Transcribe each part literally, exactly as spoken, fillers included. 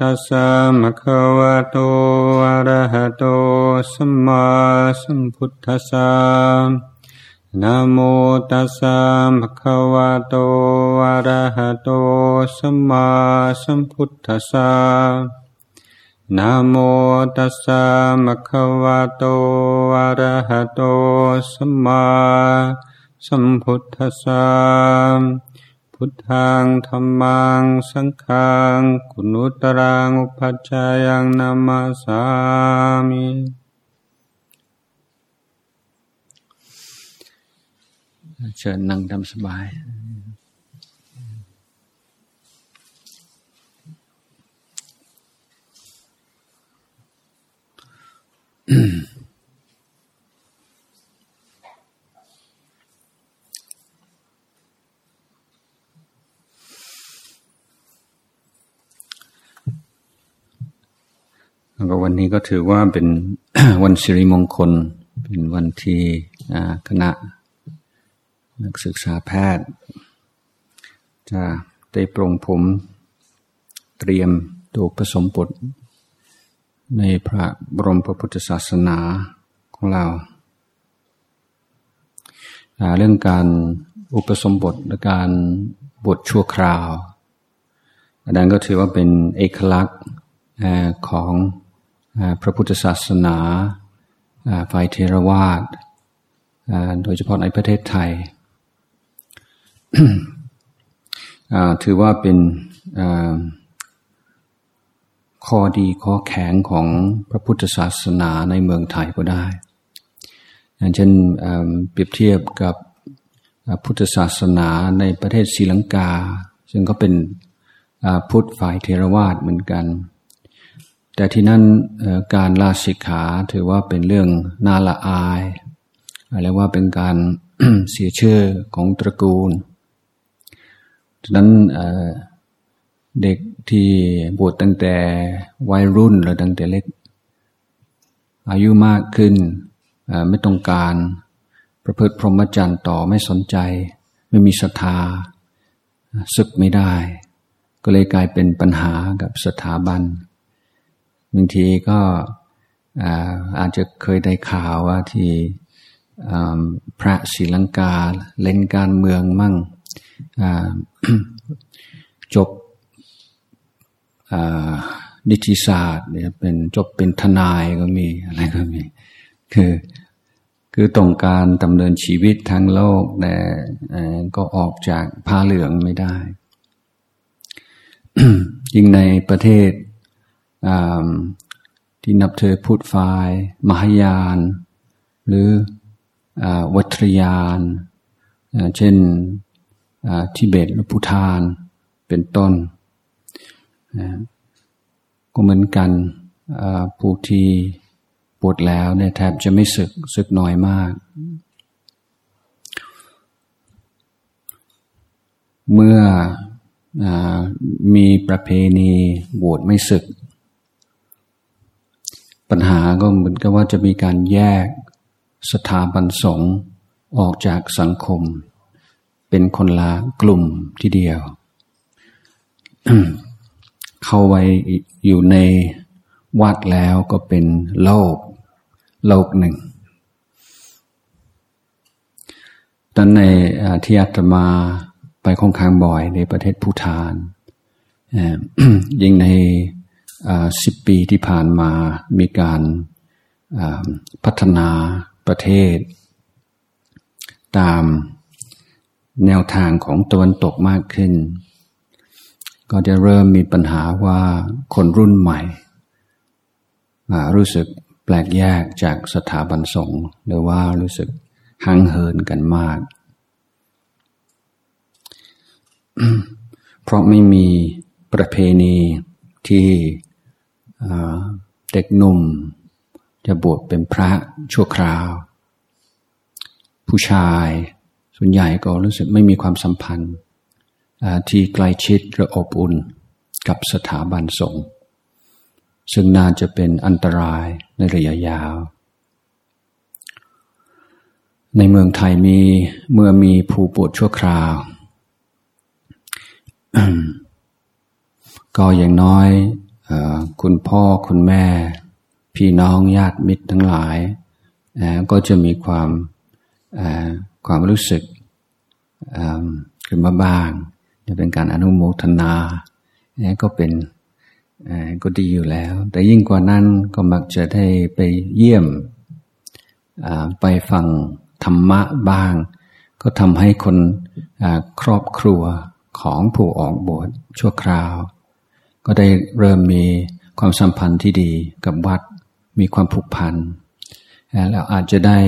ตัสสะภะคะวะโตอะระหะโตสัมมาสัมพุทธัสสะนะโมตัสสะภะคะวะโตอะระหะโตสัมมาสัมพุทธัสสะนะโมตัสสะภะคะวะโตอะระหะโตสัมมาสัมพุทธัสสะพุทธังธัมมังสังฆังกุณุตรังอุปัชฌายังนามาสามิเชิญนั่งทำสบายแล้วก็วันนี้ก็ถือว่าเป็น วันสิริมงคลเป็นวันที่คณะนักศึกษาแพทย์จะได้ปรงผมเตรียมตัวอุปสมบทในพระบรมพระพุทธศาสนาของเราเรื่องการอุปสมบทและการบวชชั่วคราวอันนั้นก็ถือว่าเป็นเอกลักษณ์ของพระพุทธศาสนาฝ่ายเทรวาทโดยเฉพาะในประเทศไทย ถือว่าเป็นข้อดีข้อแข็งของพระพุทธศาสนาในเมืองไทยก็ได้อย่างเช่นเปรียบเทียบกับพุทธศาสนาในประเทศศรีลังกาซึ่งก็เป็นพุทธฝ่ายเทรวาทเหมือนกันแต่ที่นั่นการลาสิกขาถือว่าเป็นเรื่องน่าละอายเรียกว่าเป็นการ เสียชื่อของตระกูลฉะนั้นเด็กที่บวชตั้งแต่วัยรุ่นหรือตั้งแต่เล็กอายุมากขึ้นไม่ต้องการประพฤติพรหมจรรย์ต่อไม่สนใจไม่มีศรัทธาศึกไม่ได้ก็เลยกลายเป็นปัญหากับสถาบันบางทีก็อาจจะเคยได้ข่าวว่าที่พระศรีลังกาเล่นการเมืองมั่ง จบนิติศาสตร์เนี่ยเป็นจบเป็นทนายก็มีอะไรก็มีคือคือต้องการดำเนินชีวิตทั้งโลกแต่ก็ออกจากผ้าเหลืองไม่ได้ ยิ่งในประเทศที่นับถือพุทธฝ่ายมหายานหรือวัตรยานเช่นทิเบตหรือภูฏานเป็นต้นก็เหมือนกันผู้ที่บวชแล้วเนี่ยแทบจะไม่สึกสึกน้อยมากเมื่อมีประเพณีบวชไม่สึกปัญหาก็เหมือนกับว่าจะมีการแยกสถาบันสงฆ์ออกจากสังคมเป็นคนละกลุ่มทีเดียว เข้าไว้อยู่ในวัดแล้วก็เป็นโลกโลกหนึ่งตอนในที่อาตมาไปค่อนข้างบ่อยในประเทศภูฏาน ยิ่งในสิบปีที่ผ่านมามีการพัฒนาประเทศตามแนวทางของตะวันตกมากขึ้นก็จะเริ่มมีปัญหาว่าคนรุ่นใหม่รู้สึกแปลกแยกจากสถาบันสงฆ์หรือว่ารู้สึกห่างเหินกันมาก เพราะไม่มีประเพณีที่เด็กหนุ่มจะบวชเป็นพระชั่วคราวผู้ชายส่วนใหญ่ก็รู้สึกไม่มีความสัมพันธ์ที่ใกล้ชิดหรืออบอุ่นกับสถาบันสงฆ์ซึ่งน่าจะเป็นอันตรายในระยะยาวในเมืองไทยมีเมื่อมีผู้บวชชั่วคราว ก็อย่างน้อยคุณพ่อคุณแม่พี่น้องญาติมิตรทั้งหลายก็จะมีความความรู้สึกขึ้นมาบ้างจะเป็นการอนุโมทนาก็เป็นก็ดีอยู่แล้วแต่ยิ่งกว่านั้นก็มักจะได้ไปเยี่ยมไปฟังธรรมะบ้างก็ทำให้คนครอบครัวของผู้ออกบวชชั่วคราวก็ได้เริ่มมีความสัมพันธ์ที่ดีกับวัดมีความผูกพันแล้วอาจจะได้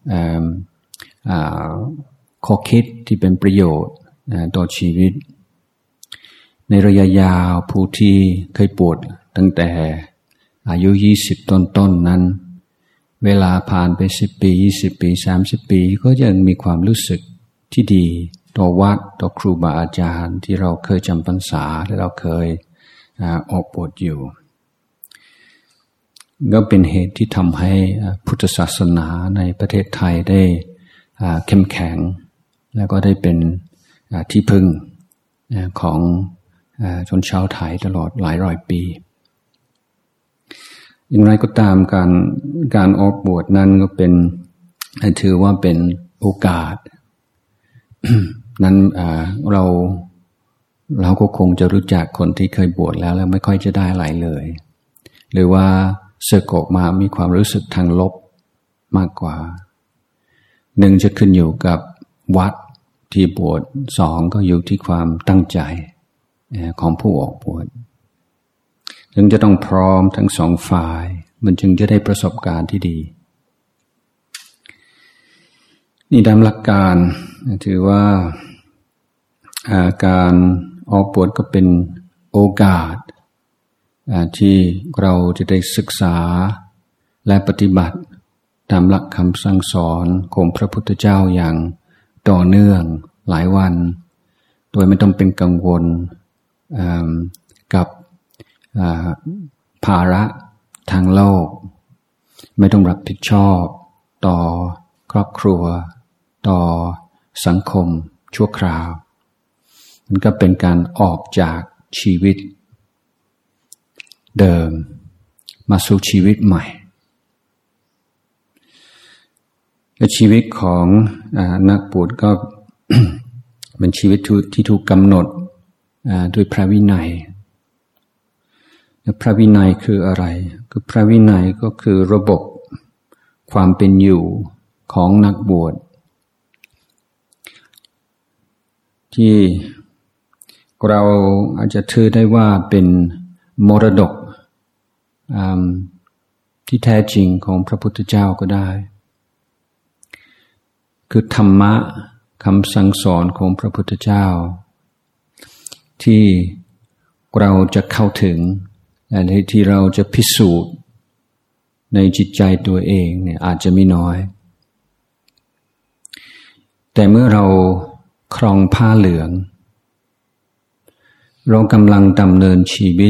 ข้อคิดที่เป็นประโยชน์ต่อชีวิตในระยะยาวผู้ที่เคยบวชตั้งแต่อายุยี่สิบต้นๆ น, นั้นเวลาผ่านไปสิบปียี่สิบปีสามสิบปีก็ยังมีความรู้สึกที่ดีต่อวัดต่อครูบาอาจารย์ที่เราเคยจำพรรษาและเราเคยออกบวชอยู่ก็เป็นเหตุที่ทำให้พุทธศาสนาในประเทศไทยได้เข้มแข็งแล้วก็ได้เป็นที่พึ่งของชนชาวไทยตลอดหลายร้อยปีอย่างไรก็ตามการการออกบวชนั้นก็เป็นถือว่าเป็นโอกาส นั้นเราเราก็คงจะรู้จักคนที่เคยบวชแล้วแล้วไม่ค่อยจะได้อะไรเลยหรือว่าสึกออกมามีความรู้สึกทางลบมากกว่าหนึ่งจะขึ้นอยู่กับวัดที่บวชสองก็อยู่ที่ความตั้งใจของผู้ออกบวชจึงจะต้องพร้อมทั้งสองฝ่ายมันจึงจะได้ประสบการณ์ที่ดีนี่ตามหลักการถือว่าการออกบวชก็เป็นโอกาสที่เราจะได้ศึกษาและปฏิบัติตามหลักคำสั่งสอนของพระพุทธเจ้าอย่างต่อเนื่องหลายวันโดยไม่ต้องเป็นกังวลกับภาระทางโลกไม่ต้องรับผิดชอบต่อครอบครัวต่อสังคมชั่วคราวมันก็เป็นการออกจากชีวิตเดิมมาสู่ชีวิตใหม่และชีวิตของนักบวชก็ เป็นชีวิตที่ถูกกำหนดด้วยพระวินัยพระวินัยคืออะไรคือพระวินัยก็คือระบบความเป็นอยู่ของนักบวชที่เราอาจจะถือได้ว่าเป็นมรดกที่แท้จริงของพระพุทธเจ้าก็ได้คือธรรมะคำสั่งสอนของพระพุทธเจ้าที่เราจะเข้าถึงและที่เราจะพิสูจน์ในจิตใจตัวเองเนี่ยอาจจะไม่น้อยแต่เมื่อเราครองผ้าเหลืองเรากำลังดำเนินชีวิต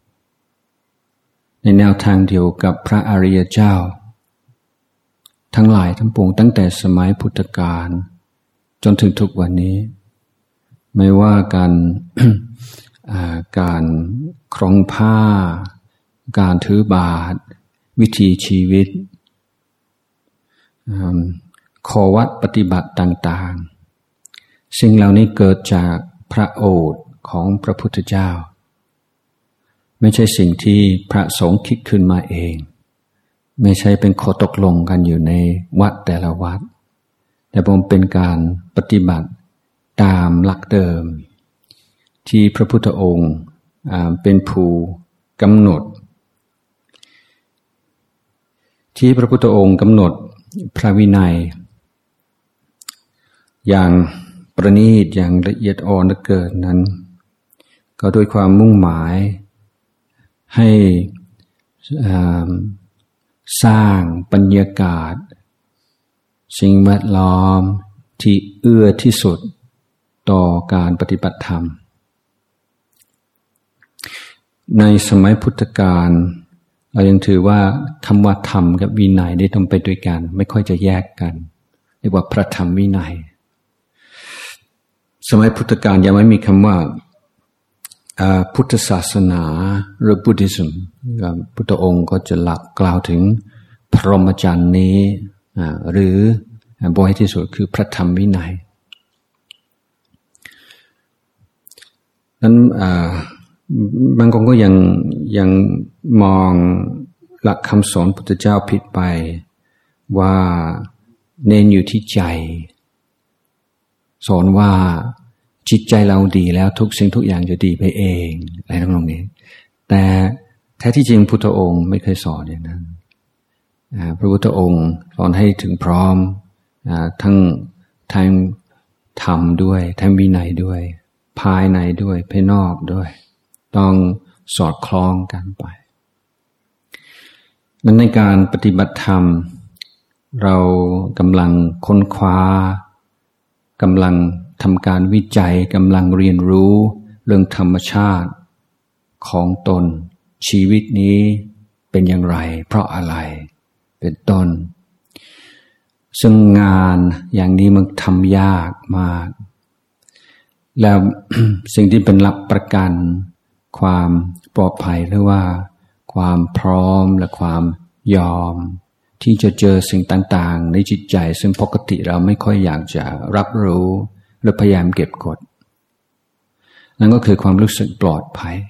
ในแนวทางเดียวกับพระอริยเจ้าทั้งหลายทั้งปวงตั้งแต่สมัยพุทธกาลจนถึงทุกวันนี้ไม่ว่าการ การครองผ้าการถือบาตรวิถีชีวิตข้อวัดปฏิบัติต่างๆสิ่งเหล่านี้เกิดจากพระโอษฐ์ของพระพุทธเจ้าไม่ใช่สิ่งที่พระสงฆ์คิดขึ้นมาเองไม่ใช่เป็นข้อตกลงกันอยู่ในวัดแต่ละวัดแต่ผมเป็นการปฏิบัติตามหลักเดิมที่พระพุทธองค์เป็นผู้กำหนดที่พระพุทธองค์กำหนดพระวินัยอย่างประณีตอย่างละเอียดอ่อนเหลือเกินนั้นก็ด้วยความมุ่งหมายให้สร้างบรรยากาศสิ่งแวดล้อมที่เอื้อที่สุดต่อการปฏิบัติธรรมในสมัยพุทธกาลเรายังถือว่าคำว่าธรรมกับวินัยได้ต้องไปด้วยกันไม่ค่อยจะแยกกันเรียกว่าพระธรรมวินัยสมัยพุทธกาลยังไม่มีคำว่าพุทธศาสนาหรือ Buddhism พุทธองค์ก็จะหลักกล่าวถึงพรหมจรรย์นี้หรือบ่อยที่สุดคือพระธรรมวินัยนั้นบางคนก็ยังยังมองหลักคำสอนพุทธเจ้าผิดไปว่าเน้นอยู่ที่ใจสอนว่าจิตใจเราดีแล้วทุกสิ่งทุกอย่างจะดีไปเองอะไรทั้งนั้นนี้แต่แท้ที่จริงพุทธองค์ไม่เคยสอนอย่างนั้นพระพุทธองค์สอนให้ถึงพร้อมทั้งทางธรรมด้วยทางวินัยด้วยภายในด้วยภายนอกด้วยต้องสอดคล้องกันไปนั้นในการปฏิบัติธรรมเรากำลังค้นคว้ากำลังทำการวิจัยกำลังเรียนรู้เรื่องธรรมชาติของตนชีวิตนี้เป็นอย่างไรเพราะอะไรเป็นต้นซึ่งงานอย่างนี้มันทำยากมากแล้ว สิ่งที่เป็นหลักประกันความปลอดภัยหรือว่าความพร้อมและความยอมที่จะเจอสิ่งต่างๆในจิตใจซึ่งปกติเราไม่ค่อยอยากจะรับรู้หรือพยายามเก็บกดนั่นก็คือความรู้สึกปลอดภัย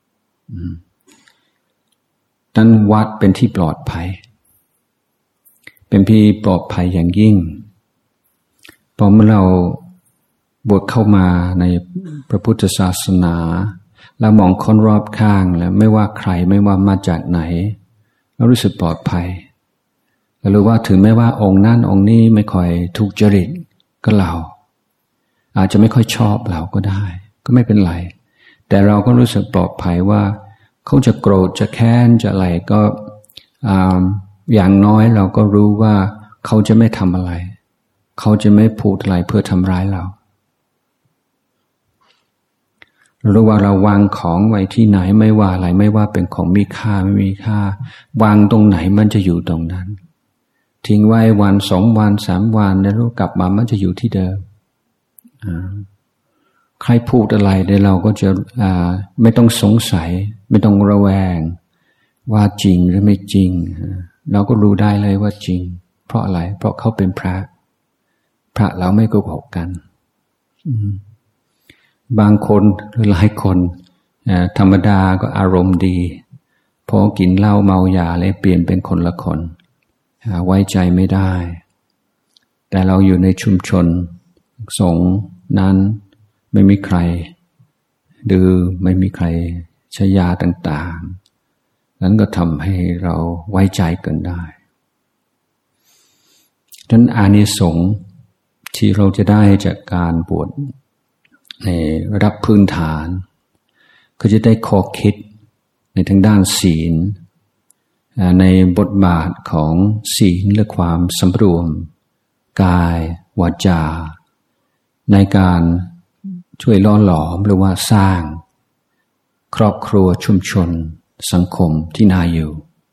นั้นวัดเป็นที่ปลอดภัยเป็นที่ปลอดภัยอย่างยิ่งพอเมื่อเราบวชเข้ามาในพระพุทธศาสนาเรามองคนรอบข้างแล้วไม่ว่าใครไม่ว่ามาจากไหนเรารู้สึกปลอดภัยเรารู้ว่าถึงแม้ว่าองค์นั้นองค์นี้ไม่ค่อยถูกจริตก็เราอาจจะไม่ค่อยชอบเราก็ได้ก็ไม่เป็นไรแต่เราก็รู้สึกปลอดภัยว่าเขาจะโกรธจะแค้นจะอะไรก็อย่างน้อยเราก็รู้ว่าเขาจะไม่ทำอะไรเขาจะไม่พูดอะไรเพื่อทำร้ายเรารู้ว่าเราวางของไว้ที่ไหนไม่ว่าอะไรไม่ว่าเป็นของมีค่าไม่มีค่าวางตรงไหนมันจะอยู่ตรงนั้นทิ้งไว้วันสองวันสามวันแล้วกลับมามันจะอยู่ที่เดิมใครพูดอะไรเดี๋ยวเราก็จะไม่ต้องสงสัยไม่ต้องระแวงว่าจริงหรือไม่จริงเราก็รู้ได้เลยว่าจริงเพราะอะไรเพราะเขาเป็นพระพระเราไม่โกหกกันบางคนหรือหลายคนธรรมดาก็อารมณ์ดีพอกินเหล้าเมายาเลยเปลี่ยนเป็นคนละคนไว้ใจไม่ได้แต่เราอยู่ในชุมชนสงฆ์นั้นไม่มีใครดื้อไม่มีใครใช้ยาต่างๆนั้นก็ทำให้เราไว้ใจกันได้ดังนั้นอานิสงส์ที่เราจะได้จากการบวชในระดับพื้นฐานก็จะได้ข้อคิดในทางด้านศีลในบทบาทของศีลและความสำรวมกายวาจาในการช่วยล่อหลอมหรือว่าสร้างครอบครัวชุมชนสังคมที่น่าอยู่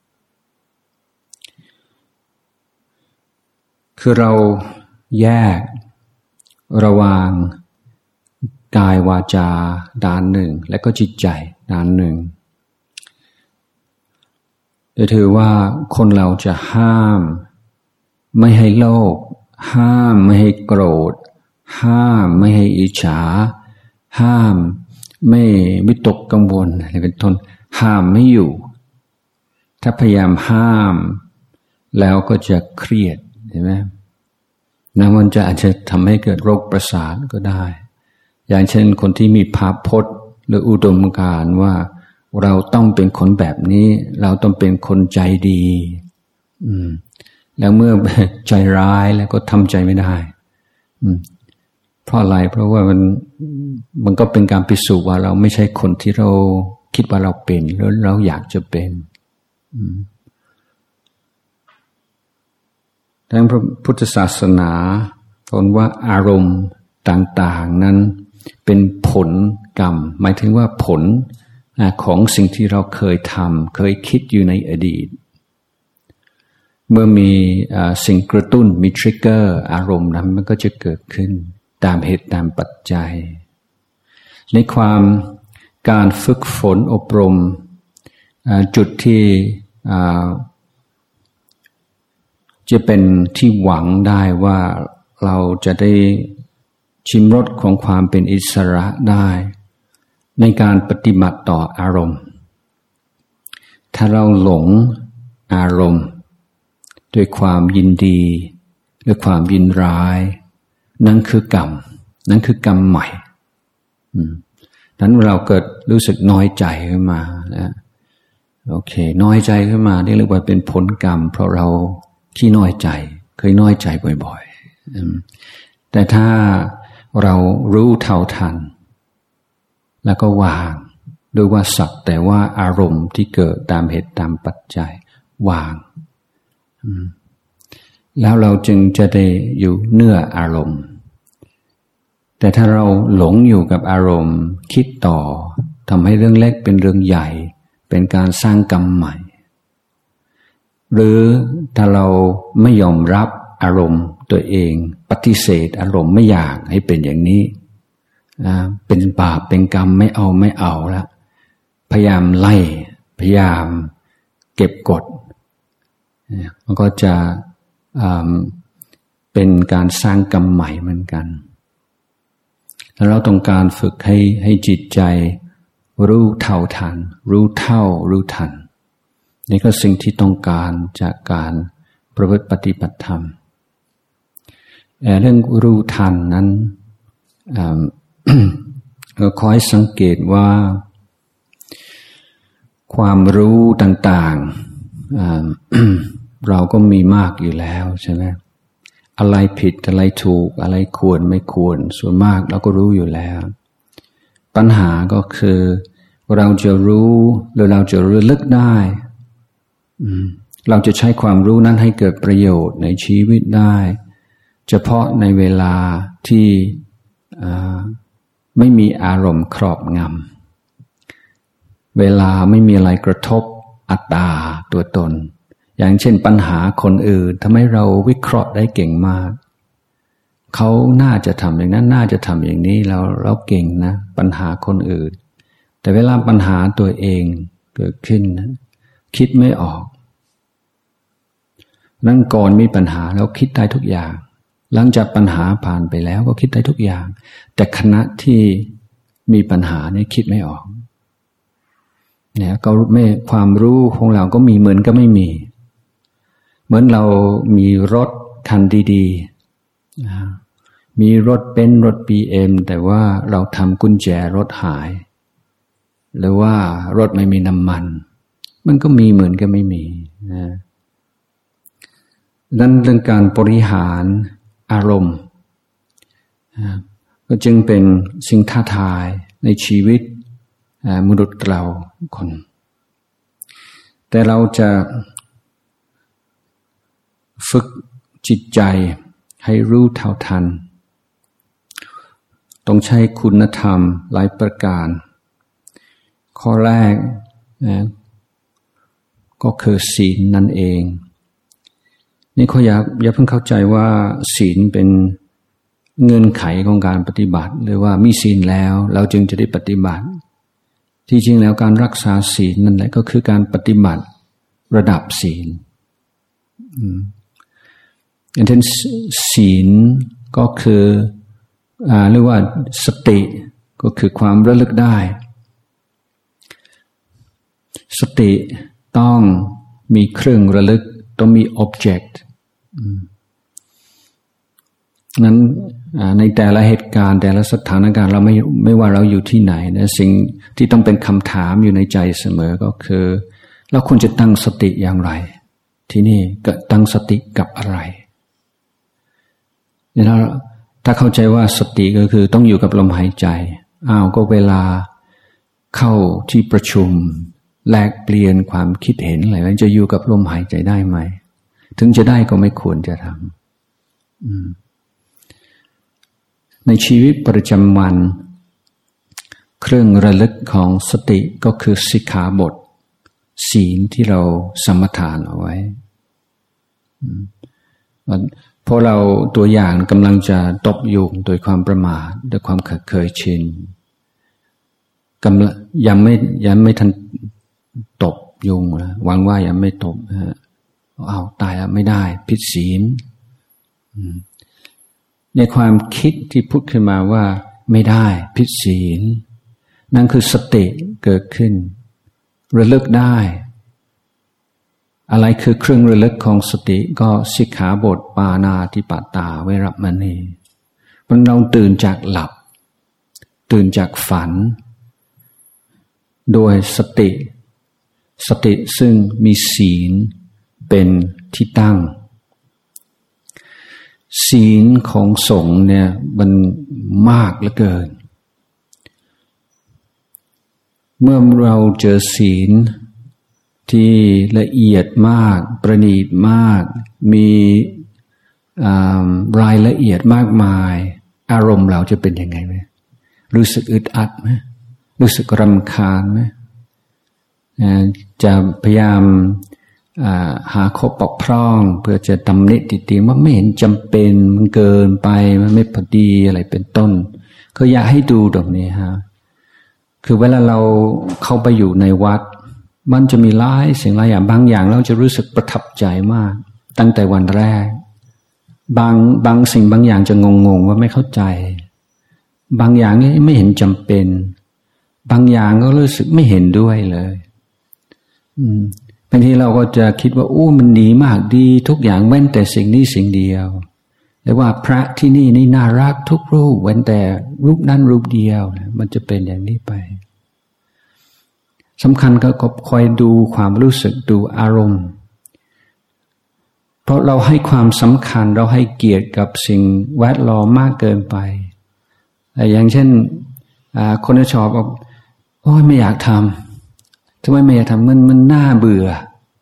คือเราแยกระหว่างกายวาจาด้านหนึ่งและก็จิตใจด้านหนึ่งโดยถือว่าคนเราจะห้ามไม่ให้โลภห้ามไม่ให้โกรธห้ามไม่ให้อิจฉาห้ามไม่วิตกกังวลอะไรเป็นต้นห้ามไม่อยู่ถ้าพยายามห้ามแล้วก็จะเครียดเห็นไหมนะมันจะอาจจะทำให้เกิดโรคประสาทก็ได้อย่างเช่นคนที่มีภาพพจน์หรืออุดมการณ์ว่าเราต้องเป็นคนแบบนี้เราต้องเป็นคนใจดีอืมแล้วเมื่อใจร้ายแล้วก็ทำใจไม่ได้อืมเพราะอะไรเพราะว่ามันมันก็เป็นการพิสูจน์ว่าเราไม่ใช่คนที่เราคิดว่าเราเป็นแล้วเราอยากจะเป็นอืมดังพระพุทธศาสนาสอนว่าอารมณ์ต่างๆนั้นเป็นผลกรรมหมายถึงว่าผลของสิ่งที่เราเคยทำเคยคิดอยู่ในอดีตเมื่อมีสิ่งกระตุ้นมีทริกเกอร์อารมณ์นั้นมันก็จะเกิดขึ้นตามเหตุตามปัจจัยในความการฝึกฝนอบรมจุดที่จะเป็นที่หวังได้ว่าเราจะได้ชิมรสของความเป็นอิสระได้ในการปฏิบัติต่ออารมณ์ถ้าเราหลงอารมณ์ด้วยความยินดีด้วยความยินร้ายนั่นคือกรรมนั่นคือกรรมใหม่ดังนั้นเราเกิดรู้สึกน้อยใจขึ้นมานะโอเคน้อยใจขึ้นมานี่เรียกว่าเป็นผลกรรมเพราะเราที่น้อยใจเคยน้อยใจบ่อยๆแต่ถ้าเรารู้เท่าทันแล้วก็วางโดยว่าสักแต่ว่าอารมณ์ที่เกิดตามเหตุตามปัจจัยวางแล้วเราจึงจะได้อยู่เหนืออารมณ์แต่ถ้าเราหลงอยู่กับอารมณ์คิดต่อทำให้เรื่องเล็กเป็นเรื่องใหญ่เป็นการสร้างกรรมใหม่หรือถ้าเราไม่ยอมรับอารมณ์ตัวเองปฏิเสธอารมณ์ไม่อยากให้เป็นอย่างนี้เป็นบาปเป็นกรรมไม่เอาไม่เอาละพยายามไล่พยายามเก็บกดมันก็จะเป็นการสร้างกรรมใหม่เหมือนกันแล้วเราต้องการฝึกให้ให้จิตใจรู้เท่าทันรู้เท่ารู้ทันนี่ก็สิ่งที่ต้องการจากการประพฤติปฏิบัติธรรมเรื่องรู้ทันนั้นเราคอยสังเกตว่าความรู้ต่างๆเราก็มีมากอยู่แล้วใช่ไหมอะไรผิดอะไรถูกอะไรควรไม่ควรส่วนมากเราก็รู้อยู่แล้วปัญหาก็คือเราจะรู้หรือเราจะระลึกได้เราจะใช้ความรู้นั้นให้เกิดประโยชน์ในชีวิตได้เฉพาะในเวลาที่ไม่มีอารมณ์ครอบงำเวลาไม่มีอะไรกระทบอัตตาตัวตนอย่างเช่นปัญหาคนอื่นทำให้เราวิเคราะห์ได้เก่งมากเขาน่าจะทำอย่างนั้นน่าจะทำอย่างนี้เราเราเก่งนะปัญหาคนอื่นแต่เวลาปัญหาตัวเองเกิดขึ้นนะคิดไม่ออกนั่นก่อนมีปัญหาเราคิดได้ทุกอย่างหลังจากปัญหาผ่านไปแล้วก็คิดได้ทุกอย่างแต่ขณะที่มีปัญหานี่คิดไม่ออกเนี่ยก็ไม่ความรู้ของเราก็มีเหมือนก็ไม่มีเหมือนเรามีรถคันดีๆมีรถเป็นรถ บี เอ็ม แต่ว่าเราทำกุญแจรถหายหรือว่ารถไม่มีน้ำมันมันก็มีเหมือนก็ไม่มีนะนั่นเรื่องการบริหารอารมณ์ก็จึงเป็นสิ่งท้าทายในชีวิตมนุษย์เราคนแต่เราจะฝึกจิตใจให้รู้เท่าทันต้องใช้คุณธรรมหลายประการข้อแรกนะก็คือศีลนั่นเองนี่เขาอยากอย่าเพิ่งเข้าใจว่าศีลเป็นเงื่อนไขของการปฏิบัติหรือว่ามีศีลแล้วเราจึงจะได้ปฏิบัติที่จริงแล้วการรักษาศีลนั่นแหละก็คือการปฏิบัติระดับศีลอย่างเช่นศีลก็คืออ่าเรียกว่าสติก็คือความระลึกได้สติต้องมีเครื่องระลึกต้องมี object นั้นในแต่ละเหตุการณ์แต่ละสถานการณ์เราไม่ไม่ว่าเราอยู่ที่ไหนนะสิ่งที่ต้องเป็นคำถามอยู่ในใจเสมอก็คือเราควรจะตั้งสติอย่างไรที่นี่ก็ตั้งสติกับอะไรเนี่ยถ้าเข้าใจว่าสติก็คือต้องอยู่กับลมหายใจอ้าวก็เวลาเข้าที่ประชุมแลกเปลี่ยนความคิดเห็นอะไรมันจะอยู่กับลมหายใจได้ไหมถึงจะได้ก็ไม่ควรจะทำในชีวิตประจำวันเครื่องระลึกของสติก็คือสิกขาบทศีลที่เราสมทานเอาไว้เพราะเราตัวอย่างกำลังจะตกอยู่โดยความประมาทโดยความเคยชินกำลังยังไม่ยังไม่ทันตบยุงนะหวังว่ายังไม่ตบนะฮะเอาตายแล้วไม่ได้ผิดศีลในความคิดที่พูดขึ้นมาว่าไม่ได้ผิดศีลนั่นคือสติเกิดขึ้นระลึกได้อะไรคือเครื่องระลึกของสติก็สิกขาบทปาณาติปาตาเวรมณีมันเราตื่นจากหลับตื่นจากฝันโดยสติสติซึ่งมีศีลเป็นที่ตั้งศีลของสงฆ์เนี่ยมันมากเหลือเกินเมื่อเราเจอศีลที่ละเอียดมากประณีตมากมีรายละเอียดมากมายอารมณ์เราจะเป็นยังไงไหมรู้สึกอึดอัดไหมรู้สึกรำคาญไหมจะพยายามหาข้อบกพร่องเพื่อจะตำหนิติติงว่าไม่เห็นจำเป็นมันเกินไปมันไม่พอดีอะไรเป็นต้นก็อยากให้ดูตรงนี้ฮะคือเวลาเราเข้าไปอยู่ในวัดมันจะมีหลายสิ่งหลายอย่างบางอย่างเราจะรู้สึกประทับใจมากตั้งแต่วันแรกบางบางสิ่งบางอย่างจะงงๆว่าไม่เข้าใจบางอย่างไม่เห็นจำเป็นบางอย่างก็รู้สึกไม่เห็นด้วยเลยอืมบางทีเราก็จะคิดว่าโอ้มันดีมากดีทุกอย่างเว้นแต่สิ่งนี้สิ่งเดียวแต่ว่าพระที่นี่นี่น่ารักทุกรูปเว้นแต่รูปนั้นรูปเดียวมันจะเป็นอย่างนี้ไปสำคัญก็คอยดูความรู้สึกดูอารมณ์เพราะเราให้ความสำคัญเราให้เกียรติกับสิ่งแวดล้อมมากเกินไปอย่างเช่นคนที่ชอบบอกโอ้ยไม่อยากทำทำไมไม่อยากทำมันมันน่าเบื่อ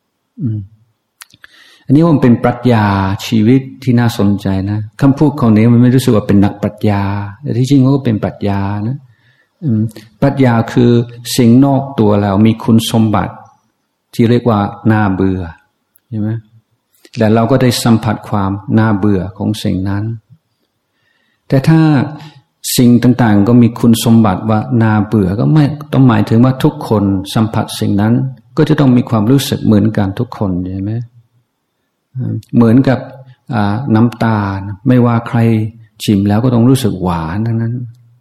อันนี้มันเป็นปรัชญาชีวิตที่น่าสนใจนะคำพูดของนี้มันไม่รู้สึกว่าเป็นนักปรัชญาแต่ที่จริงมันก็เป็นปรัชญานะปรัชญาคือสิ่งนอกตัวเรามีคุณสมบัติที่เรียกว่าน่าเบื่อใช่ไหมแต่เราก็ได้สัมผัสความน่าเบื่อของสิ่งนั้นแต่ถ้าสิ่งต่างๆก็มีคุณสมบัติว่าน่าเบื่อก็ไม่ต้องหมายถึงว่าทุกคนสัมผัสสิ่งนั้นก็จะต้องมีความรู้สึกเหมือนกันทุกคนใช่ไหมเหมือนกับน้ำตาลไม่ว่าใครชิมแล้วก็ต้องรู้สึกหวานทั้งนั้น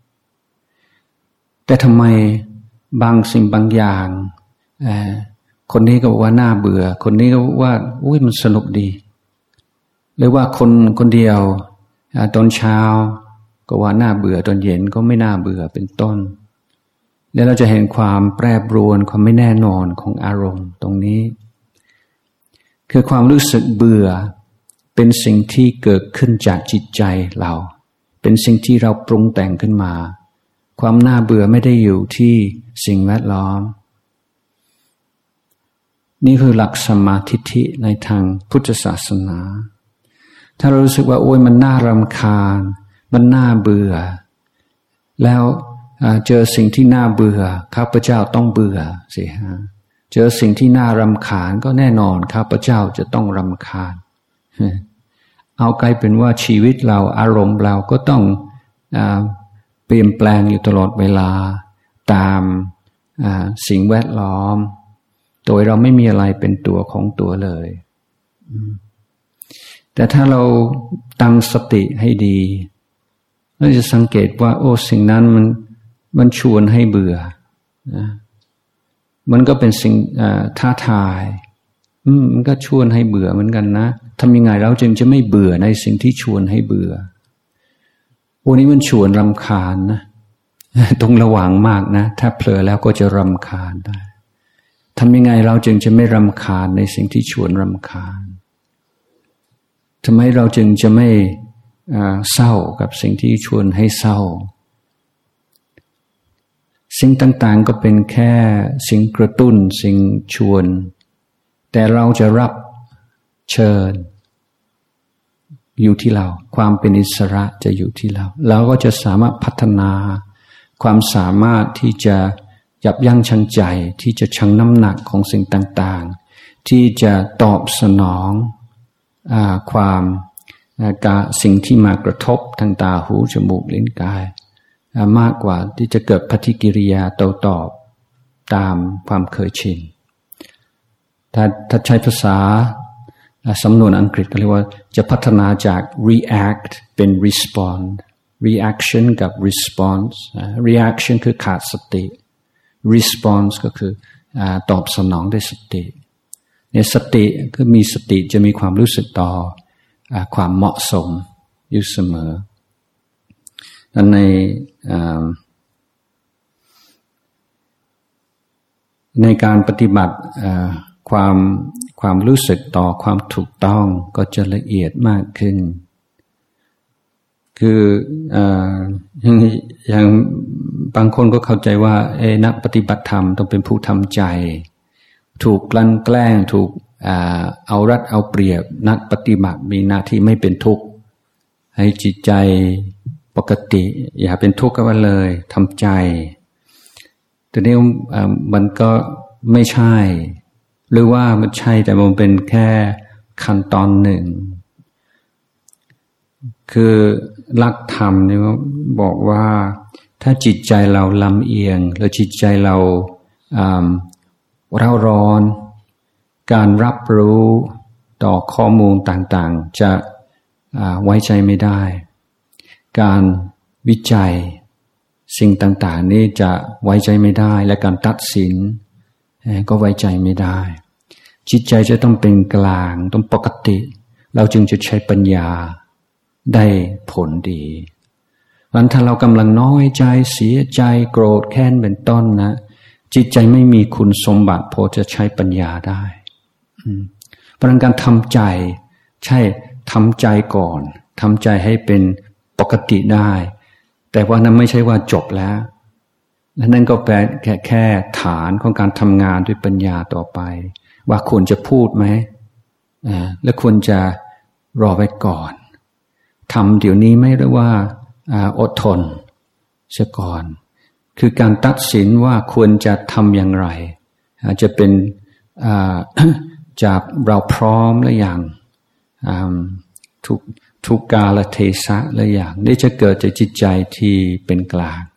แต่ทำไมบางสิ่งบางอย่างคนนี้ก็บอกว่าน่าเบื่อคนนี้ก็บอกว่าอุ้ยมันสนุกดีหรือว่าคนคนเดียวตอนเช้าก็ว่าน่าเบื่อตอนเย็นก็ไม่น่าเบื่อเป็นต้นแล้วเราจะเห็นความแปรปรวนความไม่แน่นอนของอารมณ์ตรงนี้คือความรู้สึกเบื่อเป็นสิ่งที่เกิดขึ้นจากจิตใจเราเป็นสิ่งที่เราปรุงแต่งขึ้นมาความน่าเบื่อไม่ได้อยู่ที่สิ่งแวดล้อมนี่คือหลักสัมมาทิฏฐิในทางพุทธศาสนาถ้าเรารู้สึกว่าโอ้ยมันน่ารำคาญมันน่าเบื่อแล้วเจอสิ่งที่น่าเบื่อข้าพเจ้าต้องเบื่อสิฮะเจอสิ่งที่น่ารำคาญก็แน่นอนข้าพเจ้าจะต้องรำคาญเอากลายเป็นว่าชีวิตเราอารมณ์เราก็ต้องเปลี่ยนแปลงอยู่ตลอดเวลาตามสิ่งแวดล้อมโดยเราไม่มีอะไรเป็นตัวของตัวเลยแต่ถ้าเราตั้งสติให้ดีเราจะสังเกตว่าโอ้สิ่งนั้นมันมันชวนให้เบื่อนะมันก็เป็นสิ่งท้าทายมันก็ชวนให้เบื่อเหมือนกันนะทำยังไงเราจึงจะไม่เบื่อในสิ่งที่ชวนให้เบื่อโอ้นี้มันชวนรำคาญนะต้องระวังมากนะถ้าเผลอแล้วก็จะรำคาญได้ทำยังไงเราจึงจะไม่รำคาญในสิ่งที่ชวนรำคาญทำไมเราจึงจะไม่เศร้ากับสิ่งที่ชวนให้เศร้าสิ่งต่างๆก็เป็นแค่สิ่งกระตุ้นสิ่งชวนแต่เราจะรับเชิญอยู่ที่เราความเป็นอิสระจะอยู่ที่เราเราก็จะสามารถพัฒนาความสามารถที่จะยับยั้งชั่งใจที่จะชั่งน้ำหนักของสิ่งต่างๆที่จะตอบสนองอ่าความกะสิ่งที่มากระทบทางตาหูจมูกลิ้นกายมากกว่าที่จะเกิดปฏิกิริยาโต้ตอบตามความเคยชินถ้าถ้าใช้ภาษาสำนวนอังกฤษก็เรียกว่าจะพัฒนาจาก react เป็น respond reaction กับ response reaction คือขาดสติ response ก็คือตอบสนองด้วยสติในสติคือมีสติจะมีความรู้สึกต่อความเหมาะสมอยู่เสมอดังในในการปฏิบัติความความรู้สึกต่อความถูกต้องก็จะละเอียดมากขึ้นคืออย่างอย่างบางคนก็เข้าใจว่าเอนักปฏิบัติธรรมต้องเป็นผู้ทำใจถูกกลั่นแกล้งถูกเอารัดเอาเปรียบนักปฏิบัติมีหน้าที่ไม่เป็นทุกข์ให้จิตใจปกติอย่าเป็นทุกข์กันเลยทำใจแต่นี้มันก็ไม่ใช่หรือว่ามันใช่แต่มันเป็นแค่ขั้นตอนหนึ่งคือหลักธรรมเนี่ยบอกว่าถ้าจิตใจเราลำเอียงแล้วจิตใจเราเร่าร้อนการรับรู้ต่อข้อมูลต่างๆจะไว้ใจไม่ได้การวิจัยสิ่งต่างๆนี้จะไว้ใจไม่ได้และการตัดสินก็ไว้ใจไม่ได้จิตใจจะต้องเป็นกลางต้องปกติเราจึงจะใช้ปัญญาได้ผลดีวันถ้าเรากำลังน้อยใจเสียใจโกรธแค้นเป็นต้นนะจิตใจไม่มีคุณสมบัติพอจะใช้ปัญญาได้เพราะการทำใจใช่ทำใจก่อนทำใจให้เป็นปกติได้แต่ว่านั้นไม่ใช่ว่าจบแล้วและนั่นก็แปลแค่แค่ฐานของการทำงานด้วยปัญญาต่อไปว่าควรจะพูดไหมอ่าและควรจะรอไว้ก่อนทำเดี๋ยวนี้ไม่ได้ว่าอ่าอดทนเสียก่อนคือการตัดสินว่าควรจะทำอย่างไรอาจจะเป็นอ่า จากเราพร้อมหรือยังทุกทุกกาลเทศะหรือยังนี่จะเกิดจากจิตใจที่เป็นกลาง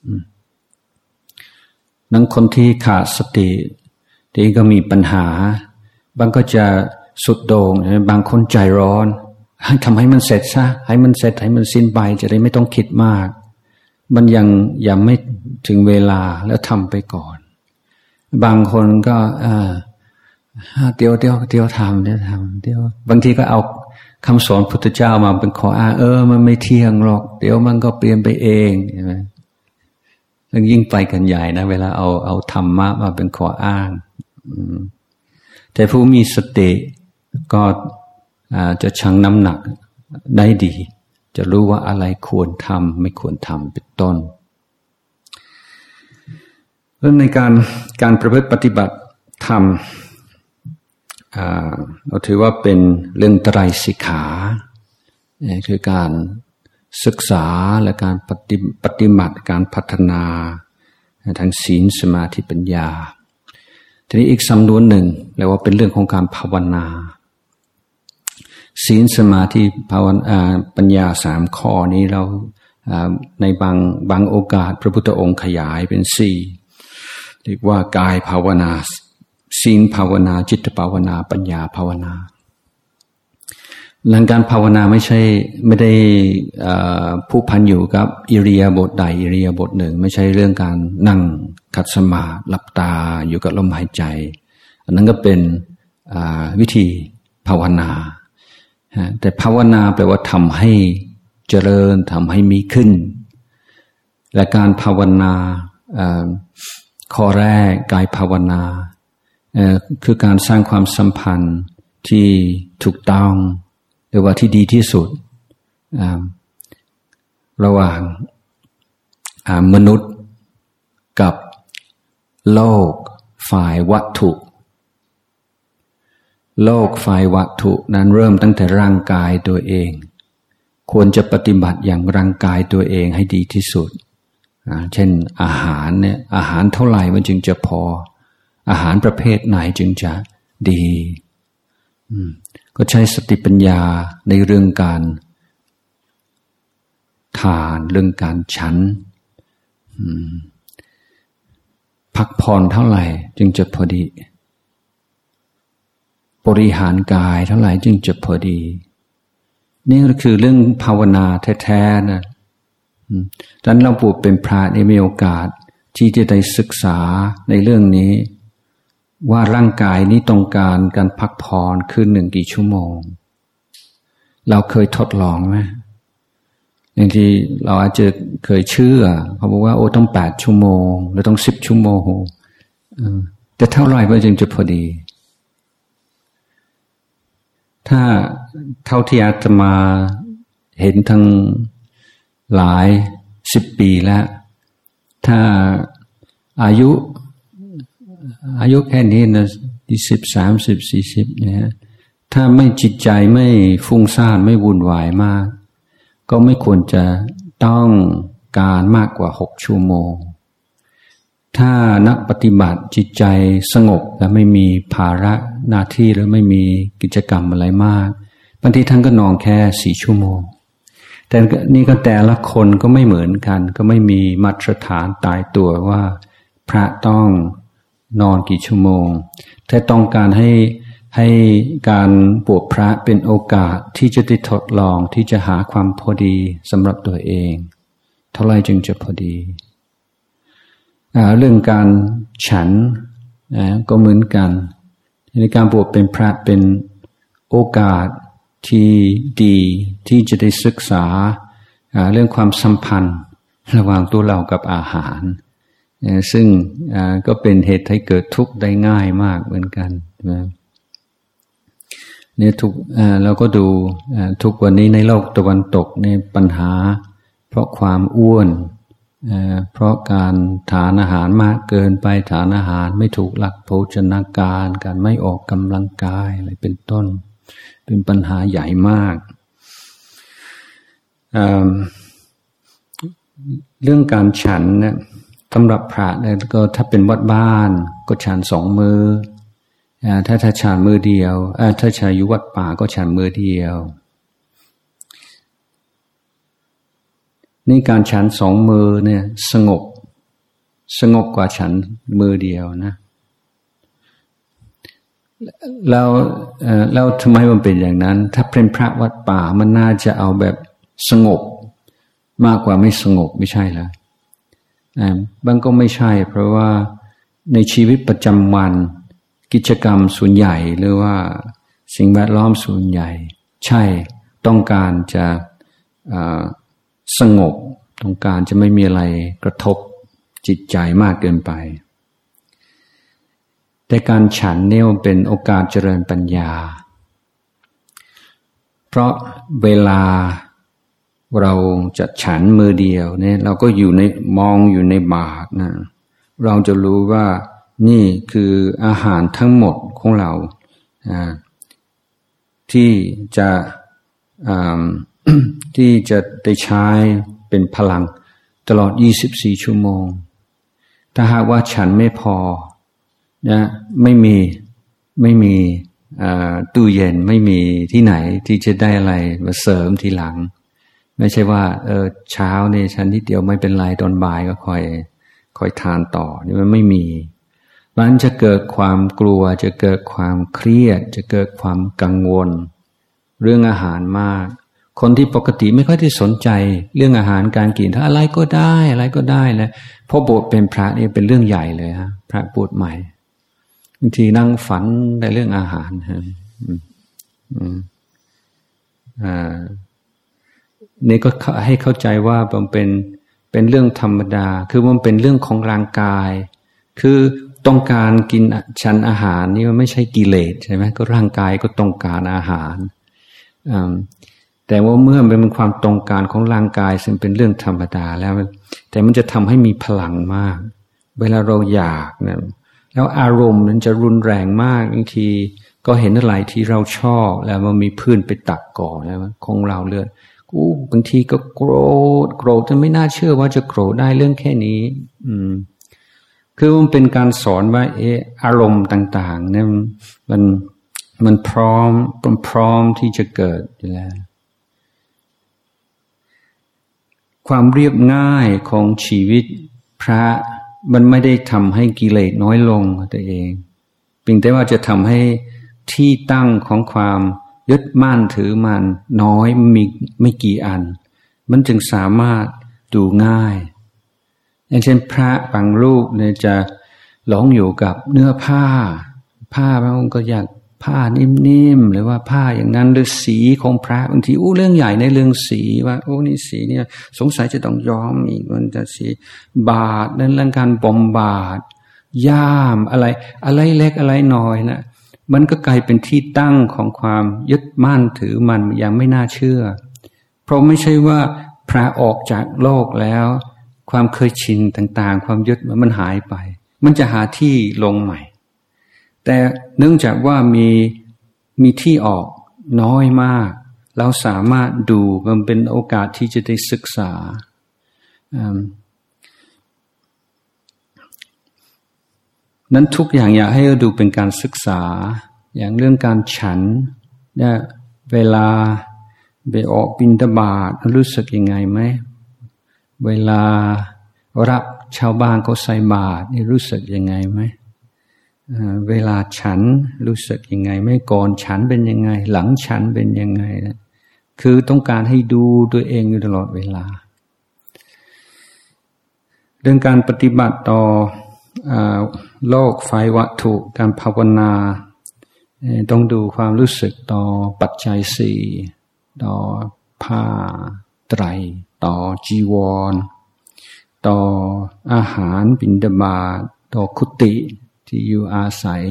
นั้นคนที่ขาดสติที่ก็มีปัญหาบางก็จะสุดโต่งบางคนใจร้อนให้ทำให้มันเสร็จซะให้มันเสร็จให้มันสิ้นไปจะได้ไม่ต้องคิดมากมันยังยังไม่ถึงเวลาแล้วทำไปก่อนบางคนก็อ่าเดี๋ยวเดี๋ยวเดี๋ยวทำเดี๋ยวทำเดี๋ยวบางทีก็เอาคำสอนพุทธเจ้ามาเป็นข้ออ้างเออมันไม่เที่ยงหรอกเดี๋ยวมันก็เปลี่ยนไปเองใช่ไหมยิ่งไปกันใหญ่นะเวลาเอาเอาธรรมะมาเป็นข้ออ้างแต่ผู้มีสติก็จะชั่งน้ำหนักได้ดีจะรู้ว่าอะไรควรทำไม่ควรทำเป็นต้นแล้วในการการประพฤติปฏิบัติธรรมเราถือว่าเป็นเรื่องไตรสิกขาคือการศึกษาและการปฏิปฏิบัติการพัฒนาทางศีลสมาธิปัญญาทีนี้อีกสำนวนหนึ่งเรียกว่าเป็นเรื่องของการภาวนาศีลสมาธิภาวนาปัญญาสามข้อนี้เราในบางบางโอกาสพระพุทธองค์ขยายเป็นสี่เรียกว่ากายภาวนาศีลภาวนาจิตภาวนาปัญญาภาวนาหลังการภาวนาไม่ใช่ไม่ได้ผูกพันอยู่กับอิริยาบถใดอิริยาบถหนึ่งไม่ใช่เรื่องการนั่งขัดสมาธิหลับตาอยู่กับลมหายใจอันนั้นก็เป็นวิธีภาวนาแต่ภาวนาแปลว่าทำให้เจริญทำให้มีขึ้นและการภาวนาข้อแรกกายภาวนาคือการสร้างความสัมพันธ์ที่ถูกต้องหรือว่าที่ดีที่สุดระหว่างมนุษย์กับโลกฝ่ายวัตถุโลกฝ่ายวัตถุนั้นเริ่มตั้งแต่ร่างกายตัวเองควรจะปฏิบัติอย่างร่างกายตัวเองให้ดีที่สุดเช่นอาหารเนี่ยอาหารเท่าไหร่มันจึงจะพออาหารประเภทไหนจึงจะดีก็ใช้สติปัญญาในเรื่องการทานเรื่องการฉันพักผ่อนเท่าไหร่จึงจะพอดีบริหารกายเท่าไหร่จึงจะพอดีนี่ก็คือเรื่องภาวนาแท้ๆนะดังนั้นเราบวชเป็นพระได้มีโอกาสที่จะได้ศึกษาในเรื่องนี้ว่าร่างกายนี้ต้องการการพักผ่อนคืนหนึ่งกี่ชั่วโมงเราเคยทดลองไหมบางทีเราอาจจะเคยเชื่อเขาบอกว่าโอ้ต้องแปดชั่วโมงหรือต้องสิบชั่วโมงแต่เท่าไหร่มันจึงจะพอดีถ้าเท่าที่อาตมาเห็นทั้งหลายสิบปีแล้วถ้าอายุอายุแค่นี้นะยี่สิบสามสิบสี่สิบเนี่ยถ้าไม่จิตใจไม่ฟุ้งซ่านไม่วุ่นวายมากก็ไม่ควรจะต้องการมากกว่าหกชั่วโมงถ้านักปฏิบัติจิตใจสงบและไม่มีภาระหน้าที่หรือไม่มีกิจกรรมอะไรมากบางทีท่านก็นอนแค่สี่ชั่วโมงแต่นี่ก็แต่ละคนก็ไม่เหมือนกันก็ไม่มีมาตรฐานตายตัวว่าพระต้องนอนกี่ชั่วโมงถ้าต้องการให้ให้การบวชพระเป็นโอกาสที่จะได้ทดลองที่จะหาความพอดีสำหรับตัวเองเท่าไรจึงจะพอดีเรื่องการฉันก็เหมือนกันในการบวชเป็นพระเป็นโอกาสที่ดีที่จะได้ศึกษาเรื่องความสัมพันธ์ระหว่างตัวเรากับอาหารซึ่งก็เป็นเหตุให้เกิดทุกข์ได้ง่ายมากเหมือนกันเนี่ยทุกเราก็ดูทุกวันนี้ในโลกตะวันตกในปัญหาเพราะความอ้วนเพราะการทานอาหารมากเกินไปทานอาหารไม่ถูกหลักโภชนาการการไม่ออกกำลังกายอะไรเป็นต้นเป็นปัญหาใหญ่มากเ, เรื่องการฉันเนี่ยสำหรับพระเนี่ยก็ถ้าเป็นวัดบ้านก็ฉันสองมือถ้าถ้าฉันมือเดียวถ้าฉันอยู่วัดป่าก็ฉันมือเดียวนี่การฉันสองมือเนี่ยสงบสงบกว่าฉันมือเดียวนะแล้วแล้วทำไมมันเป็นอย่างนั้นถ้าเป็นพระวัดป่ามันน่าจะเอาแบบสงบมากกว่าไม่สงบไม่ใช่เหรอบางก็ไม่ใช่เพราะว่าในชีวิตประจำวันกิจกรรมส่วนใหญ่หรือว่าสิ่งแวดล้อมส่วนใหญ่ใช่ต้องการจะสงบต้องการจะไม่มีอะไรกระทบจิตใจมากเกินไปแต่การฉันเนี่ยเป็นโอกาสเจริญปัญญาเพราะเวลาเราจะฉันมือเดียวเนี่ยเราก็อยู่ในมองอยู่ในบาตรนะเราจะรู้ว่านี่คืออาหารทั้งหมดของเราที่จะที่จะได้ใช้เป็นพลังตลอดยี่สิบสี่ชั่วโมงถ้าหากว่าฉันไม่พอนะไม่มีไม่มีตู้เย็นไม่มีที่ไหนที่จะได้อะไรมาเสริมทีหลังไม่ใช่ว่าเออเช้าเนี่ยฉันนิดเดียวไม่เป็นไรตอนบ่ายก็ค่อยค่อยทานต่อนี่มันไม่มีมันจะเกิดความกลัวจะเกิดความเครียดจะเกิดความกังวลเรื่องอาหารมากคนที่ปกติไม่ค่อยได้สนใจเรื่องอาหารการกินถ้าอะไรก็ได้อะไรก็ได้แล้วพอบวชเป็นพระนี่เป็นเรื่องใหญ่เลยฮะพระบวชใหม่บางทีนั่งฝันในเรื่องอาหารฮะอ่านี่ก็ให้เข้าใจว่ามันเป็นเป็นเรื่องธรรมดาคือมันเป็นเรื่องของร่างกายคือต้องการกินฉันอาหารนี่มันไม่ใช่กิเลสใช่ไหมก็ร่างกายก็ต้องการอาหารแต่ว่าเมื่อมันเป็นความต้องการของร่างกายซึ่งเป็นเรื่องธรรมดาแล้วแต่มันจะทำให้มีพลังมากเวลาเราอยากนะแล้วอารมณ์นั้นจะรุนแรงมากบางทีก็เห็นอะไรที่เราชอบแล้วมันมีพื้นไปตักก่อนแล้วของเราเลือดกูบางทีก็โกรธโกรธจนไม่น่าเชื่อว่าจะโกรธได้เรื่องแค่นี้อืมคือมันเป็นการสอนว่าเอออารมณ์ต่างๆเนี่ยมันมันพร้อมมันพร้อมที่จะเกิดอยู่แล้วความเรียบง่ายของชีวิตพระมันไม่ได้ทำให้กิเลสน้อยลงตัวเองเพียงแต่ว่าจะทำให้ที่ตั้งของความยึดมั่นถือมันน้อยมีไม่กี่อันมันจึงสามารถดูง่ายอย่างเช่นพระบางรูปเนี่ยจะหลงอยู่กับเนื้อผ้าผ้าบางองค์ก็อยากผ้านิ่มๆหรือว่าผ้าอย่างนั้นหรือสีของพระบางทีอู้เรื่องใหญ่ในเรื่องสีว่าโอ้นี่สีเนี่ยสงสัยจะต้องย้อมอีกมันจะสีบาดเรื่องการบ่มบาดย่ามอะไรอะไรเล็กอะไรน้อยนะมันก็กลายเป็นที่ตั้งของความยึดมั่นถือมันอย่างไม่น่าเชื่อเพราะไม่ใช่ว่าพระออกจากโลกแล้วความเคยชินต่างๆความยึดมันหายไปมันจะหาที่ลงใหม่แต่เนื่องจากว่ามีมีที่ออกน้อยมากเราสามารถดูมันเป็นโอกาสที่จะได้ศึกษานั้นทุกอย่างอยากให้เราดูเป็นการศึกษาอย่างเรื่องการฉันเนี่ยเวลาไปออกบิณฑบาตรู้สึกยังไงไหมเวลารับชาวบ้านเขาใส่บาตรนี่รู้สึกยังไงไหมเวลาฉันรู้สึกยังไงไม่ก่อนฉันเป็นยังไงหลังฉันเป็นยังไงนะคือต้องการให้ดูตัวเองอยู่ตลอดเวลาเรื่องการปฏิบัติต่อโลกฝ่ายวัตถุการภาวนาต้องดูความรู้สึกต่อปัจจัยสี่ต่อผ้าไตรต่อจีวรต่ออาหารบิณฑบาตต่อคุติที่อยู่อาศัย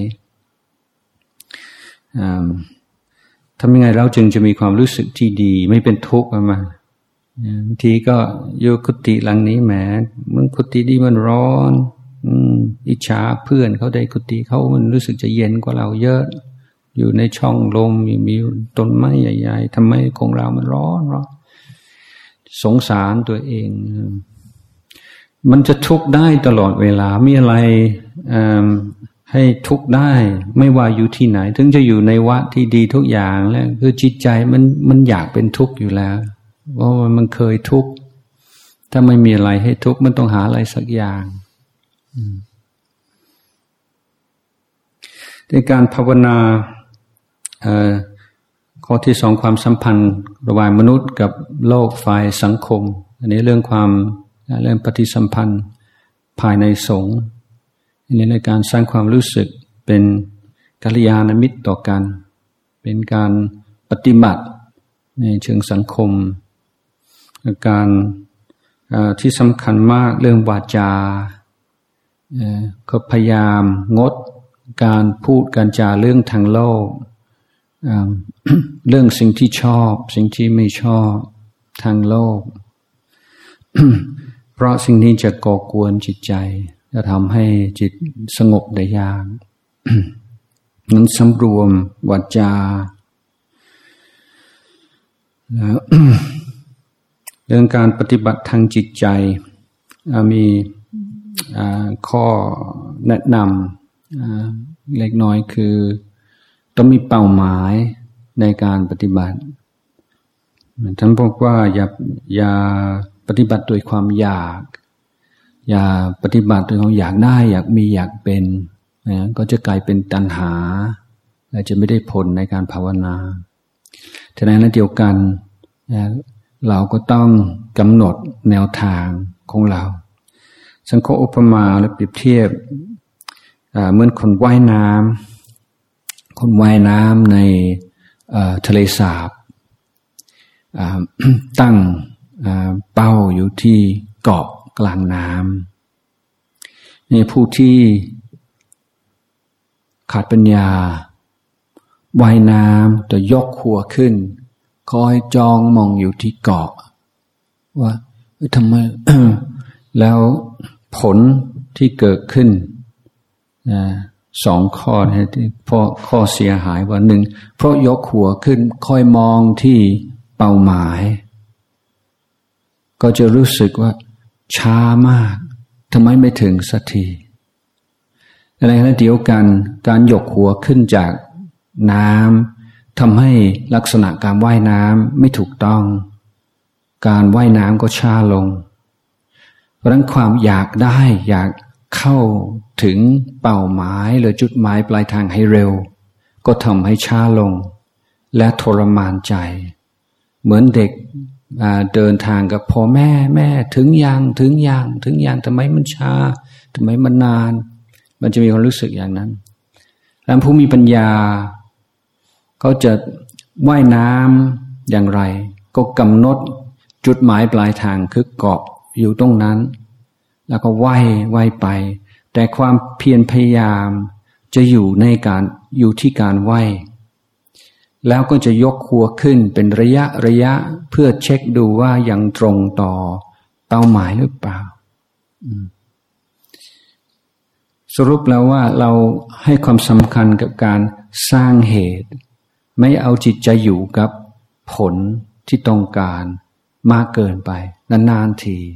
ทำยังไงเราจึงจะมีความรู้สึกที่ดีไม่เป็นทุกข์มาบางทีก็อยู่กุฏิหลังนี้แหมมันกุฏิดีมันร้อนอิจฉาเพื่อนเขาได้กุฏิเขามันรู้สึกจะเย็นกว่าเราเยอะอยู่ในช่องลมมีต้นไม้ใหญ่ๆทำไมของเรามันร้อนร้อนสงสารตัวเองมันจะทุกข์ได้ตลอดเวลามีอะไรให้ทุกข์ได้ไม่ว่าอยู่ที่ไหนถึงจะอยู่ในวัดที่ดีทุกอย่างแล้วคือจิตใจมันมันอยากเป็นทุกข์อยู่แล้วเพราะว่ามันเคยทุกข์ถ้าไม่มีอะไรให้ทุกข์มันต้องหาอะไรสักอย่างในการภาวนาข้อที่สองความสัมพันธ์ระหว่างมนุษย์กับโลกฝ่ายสังคมอันนี้เรื่องความเรื่องปฏิสัมพันธ์ภายในสงฆ์อันนี้ในการสร้างความรู้สึกเป็นกัลยาณมิตรต่อกันเป็นการปฏิบัติในเชิงสังคมการที่สำคัญมากเรื่องวาจาก็พยายามงดการพูดการจาเรื่องทางโลกเรื่องสิ่งที่ชอบสิ่งที่ไม่ชอบทางโลก เพราะสิ่งนี้จะก่อกวนจิตใจจะทำให้จิตสงบได้ยาก นั้นสำรวมวาจาแล้ว เรื่องการปฏิบัติทางจิตใจมีข้อแนะนำเล็กน้อยคือต้องมีเป้าหมายในการปฏิบัติท่านบอกว่าอย่าอย่าปฏิบัติโดยความอยากอย่าปฏิบัติโดยความอยากได้อยากมีอยากเป็นนะก็จะกลายเป็นตัณหาและจะไม่ได้ผลในการภาวนาฉะนั้นเดียวกันนะเราก็ต้องกำหนดแนวทางของเราสังคมอุปมาและเปรียบเทียบเหมือนคนว่ายน้ำคนว่ายน้ำในทะเลสาบตั้งเป้าอยู่ที่เกาะกลางน้ำนี่ผู้ที่ขาดปัญญาว่ายน้ำแต่ยกหัวขึ้นคอยจองมองอยู่ที่เกาะว่าทำไม แล้วผลที่เกิดขึ้นสองข้อนะที่เพราะข้อเสียหายว่าหนึ่งเพราะยกหัวขึ้นคอยมองที่เป้าหมายก็จะรู้สึกว่าช้ามากทำไมไม่ถึงสักทีในขณะเดียวกันการยกหัวขึ้นจากน้ำทำให้ลักษณะการว่ายน้ำไม่ถูกต้องการว่ายน้ำก็ช้าลงเพราะฉะนั้นความอยากได้อยากเข้าถึงเป้าหมายหรือจุดหมายปลายทางให้เร็วก็ทำให้ช้าลงและทรมานใจเหมือนเด็กเดินทางกับพ่อแม่แม่ถึงยังถึงยังถึงยังทำไมมันช้าทำไมมันนานมันจะมีความรู้สึกอย่างนั้นแล้วผู้มีปัญญาเขาจะว่ายน้ำอย่างไรก็กำหนดจุดหมายปลายทางคือเกาะอยู่ตรงนั้นแล้วก็ว่ายว่ายไปแต่ความเพียรพยายามจะอยู่ในการอยู่ที่การว่ายแล้วก็จะยกหัวขึ้นเป็นระยะระยะเพื่อเช็คดูว่ายังตรงต่อเป้าหมายหรือเปล่าสรุปแล้วว่าเราให้ความสำคัญกับการสร้างเหตุไม่เอาจิตใจอยู่กับผลที่ต้องการมากเกินไปนานๆที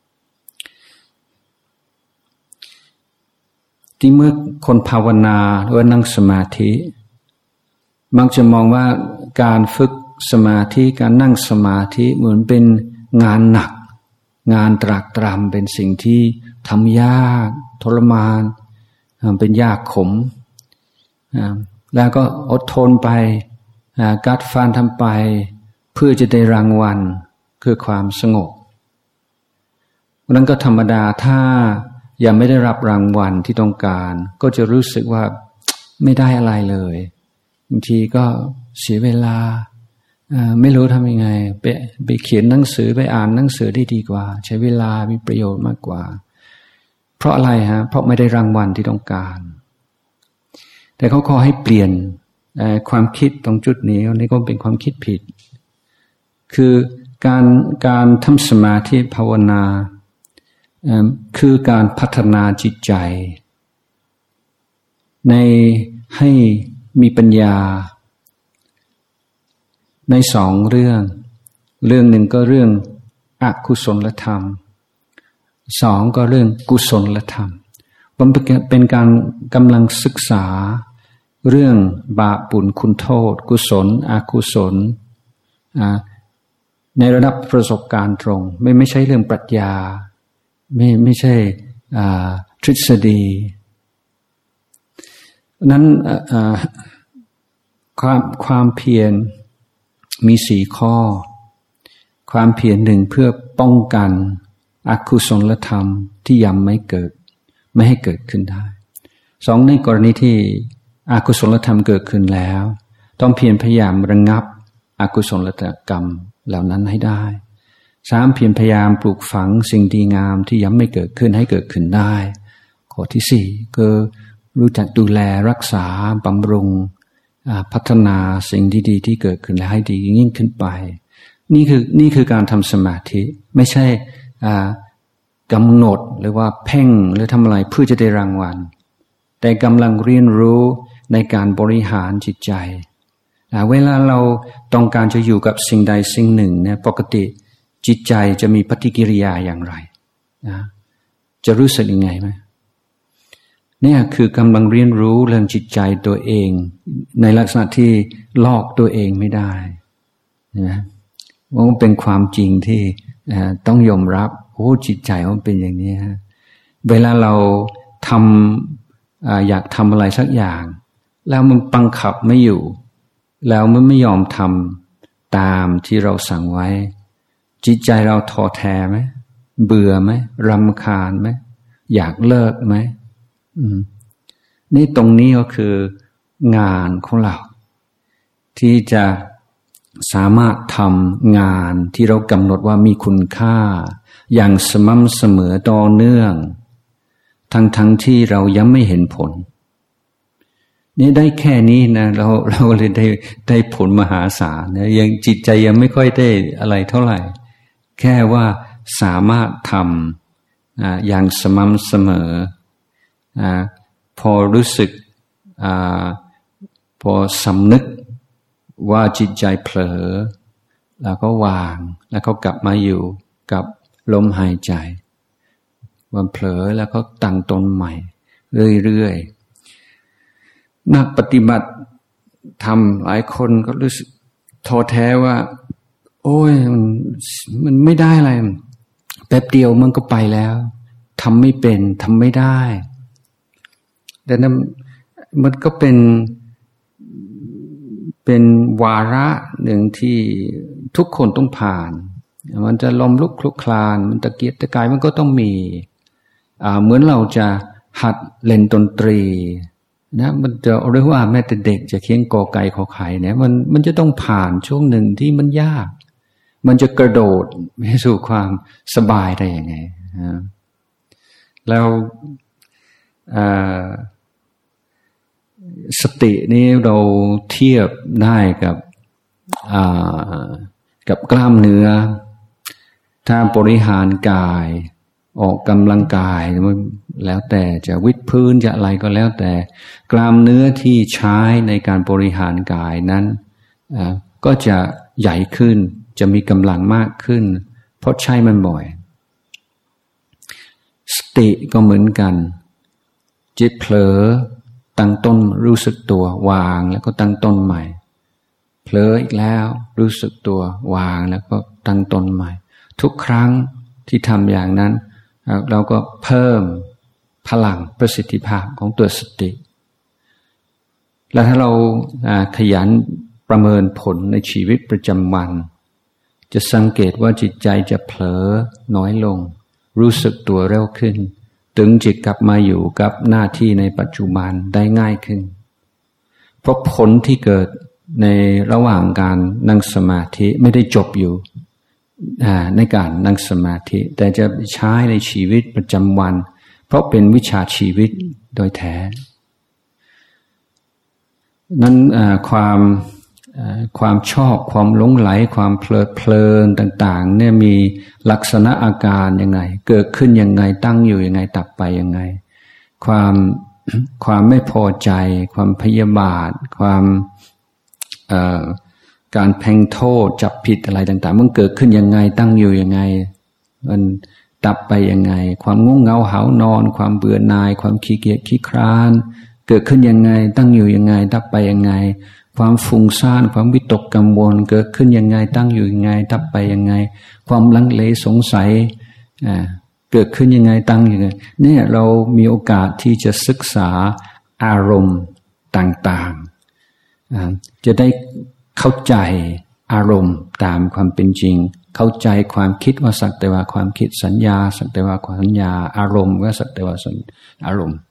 ที่เมื่อคนภาวนาหรือนั่งสมาธิมักจะมองว่าการฝึกสมาธิการนั่งสมาธิเหมือนเป็นงานหนักงานตรากตรำเป็นสิ่งที่ทำยากทรมานเป็นยากขมแล้วก็อดทนไปกัดฟันทำไปเพื่อจะได้รางวัลคือความสงบนั้นก็ธรรมดาถ้ายังไม่ได้รับรางวัลที่ต้องการก็จะรู้สึกว่าไม่ได้อะไรเลยบางทีก็เสียเวลาไม่รู้ทำยังไงไปไปเขียนหนังสือไปอ่านหนังสือได้ดีกว่าใช้เวลามีประโยชน์มากกว่าเพราะอะไรฮะเพราะไม่ได้รางวัลที่ต้องการแต่เขาขอให้เปลี่ยนความคิดตรงจุดนี้นี่ก็เป็นความคิดผิดคือการการทำสมาธิภาวนาคือการพัฒนาจิตใจในให้มีปัญญาในสองเรื่องเรื่องหนึ่งก็เรื่องอกุศลธรรมสองก็เรื่องกุศลธรรมมันเป็นการกำลังศึกษาเรื่องบาปบุญคุณโทษกุศลอกุศลในระดับประสบการณ์ตรงไม่ไม่ใช่เรื่องปรัชญาไม่ไม่ใช่ทฤษฎีนั้นความความเพียรมีสี่ข้อความเพียรหนึ่งเพื่อป้องกันอกุศลธรรมที่ยังไม่เกิดไม่ให้เกิดขึ้นได้สองในกรณีที่อกุศลธรรมเกิดขึ้นแล้วต้องเพียรพยายามระงับอกุศลกรรมเหล่านั้นให้ได้สามเพียรพยายามปลูกฝังสิ่งดีงามที่ยังไม่เกิดขึ้นให้เกิดขึ้นได้ข้อที่สี่คือรู้จักดูแลรักษาบำรุงพัฒนาสิ่งดีๆที่เกิดขึ้นและให้ดียิ่งขึ้นไปนี่คือนี่คือการทำสมาธิไม่ใช่กำหนดหรือว่าเพ่งหรือทำอะไรเพื่อจะได้รางวัลแต่กำลังเรียนรู้ในการบริหารจิตใจเวลาเราต้องการจะอยู่กับสิ่งใดสิ่งหนึ่งเนี่ยปกติจิตใจจะมีปฏิกิริยาอย่างไรนะจะรู้สึกยังไงไหมเนี่ยคือกำลังเรียนรู้เรื่องจิตใจตัวเองในลักษณะที่ลอกตัวเองไม่ได้นะมันเป็นความจริงที่ต้องยอมรับโอ้จิตใจมันเป็นอย่างนี้ฮะเวลาเราทำอยากทำอะไรสักอย่างแล้วมันบังคับไม่อยู่แล้วมันไม่ยอมทำตามที่เราสั่งไว้จิตใจเราท้อแท้ไหมเบื่อไหมรำคาญไหมอยากเลิกไหมนี่ตรงนี้ก็คืองานของเราที่จะสามารถทำงานที่เรากำหนดว่ามีคุณค่าอย่างสม่ำเสมอต่อเนื่องทั้งทั้งที่เรายังไม่เห็นผลนี่ได้แค่นี้นะเราเราเลยได้ได้ผลมหาศาลนะยังจิตใจยังไม่ค่อยได้อะไรเท่าไหร่แค่ว่าสามารถทำ อ, อย่างสม่ำเสมออพอรู้สึกอพอสำนึกว่าจิตใจเผลอแล้วก็วางแล้วก็กลับมาอยู่กับลมหายใจวันเผลอแล้วก็ตั้งตนใหม่เรื่อยๆนักปฏิบัติทำหลายคนก็รู้สึกท้อแท้ว่าโอ้ยมันมันไม่ได้อะไรแป๊บเดียวมันก็ไปแล้วทำไม่เป็นทำไม่ได้ดังนั้นมันก็เป็นเป็นวาระหนึ่งที่ทุกคนต้องผ่านมันจะล้มลุกคลุกคลานมันตะเกียกตะกายมันก็ต้องมีอ่าเหมือนเราจะหัดเล่นดนตรีนะมันจะเรียกว่าแม้แต่เด็กจะเขียนกอไก่ขอไข่เนี่ยมันมันจะต้องผ่านช่วงหนึ่งที่มันยากมันจะกระโดดไปสู่ความสบายได้ยังไงนะแล้วสตินี้เราเทียบได้กับกับกล้ามเนื้อถ้าบริหารกายออกกำลังกายแล้วแต่จะวิดพื้นจะอะไรก็แล้วแต่กล้ามเนื้อที่ใช้ในการบริหารกายนั้นก็จะใหญ่ขึ้นจะมีกำลังมากขึ้นเพราะใช้มันบ่อยสติก็เหมือนกันจิตเผลอตั้งต้นรู้สึกตัววางแล้วก็ตั้งต้นใหม่เผลออีกแล้วรู้สึกตัววางแล้วก็ตั้งต้นใหม่ทุกครั้งที่ทำอย่างนั้นเราก็เพิ่มพลังประสิทธิภาพของตัวสติแล้วถ้าเราขยันประเมินผลในชีวิตประจำวันจะสังเกตว่าจิตใจจะเผลอน้อยลงรู้สึกตัวเร็วขึ้นถึงจิตกลับมาอยู่กับหน้าที่ในปัจจุบันได้ง่ายขึ้นเพราะผลที่เกิดในระหว่างการนั่งสมาธิไม่ได้จบอยู่ในการนั่งสมาธิแต่จะใช้ในชีวิตประจำวันเพราะเป็นวิชาชีวิตโดยแท้นั้นความความชอบความหลงไหลความเพลิดเพลินต่างๆเนี่ยมีลักษณะอาการยังไงเกิดขึ้นยังไงตั้งอยู่ยังไงดับไปยังไงความความไม่พอใจความพยาบาทความการเพ่งโทษจับผิดอะไรต่างๆมันเกิดขึ้นยังไงตั้งอยู่ยังไงมันดับไปยังไงความง่วงเหงาหาวนอนความเบื่อหน่ายความขี้เกียจขี้คร้านเกิดขึ้นยังไงตั้งอยู่ยังไงดับไปยังไงความฟุ้งซ่านความวิตกกังวลเกิดขึ้นยังไงตั้งอยู่ยังไงดับไปยังไงความลังเลสงสัยอ่าเกิดขึ้นยังไงตั้งยังไงเนี่ยเรามีโอกาสที่จะศึกษาอารมณ์ต่างๆอ่าจะได้เข้าใจอารมณ์ตามความเป็นจริงเข้าใจความคิดว่าสักแต่ว่าความคิดสัญญาสักแต่ว่าสัญญาอารมณ์ว่าสักแต่ว่าอารมณ์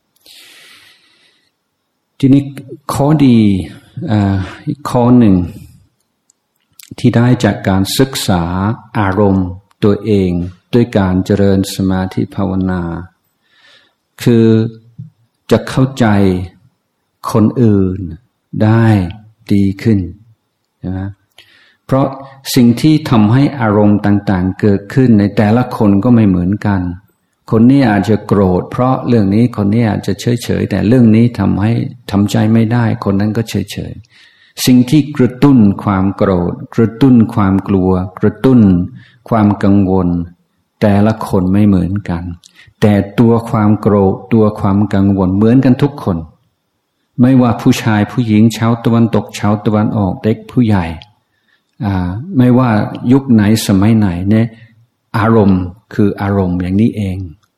ทีนี้ข้อดีอีกข้อหนึ่งที่ได้จากการศึกษาอารมณ์ตัวเองด้วยการเจริญสมาธิภาวนาคือจะเข้าใจคนอื่นได้ดีขึ้นนะเพราะสิ่งที่ทำให้อารมณ์ต่างๆเกิดขึ้นในแต่ละคนก็ไม่เหมือนกันคนนี้อาจจะโกรธเพราะเรื่องนี้คนนี้อาจจะเฉยๆแต่เรื่องนี้ทำให้ทำใจไม่ได้คนนั้นก็เฉยๆสิ่งที่กระตุ้นความโกรธกระตุ้นความกลัวกระตุ้นความกังวลแต่ละคนไม่เหมือนกันแต่ตัวความโกรธตัวความกังวลเหมือนกันทุกคนไม่ว่าผู้ชายผู้หญิงชาวตะวันตกชาวตะวันออกเด็กผู้ใหญ่อ่าไม่ว่ายุคไหนสมัยไหนเนี่ยอารมณ์คืออารมณ์อย่างนี้เอง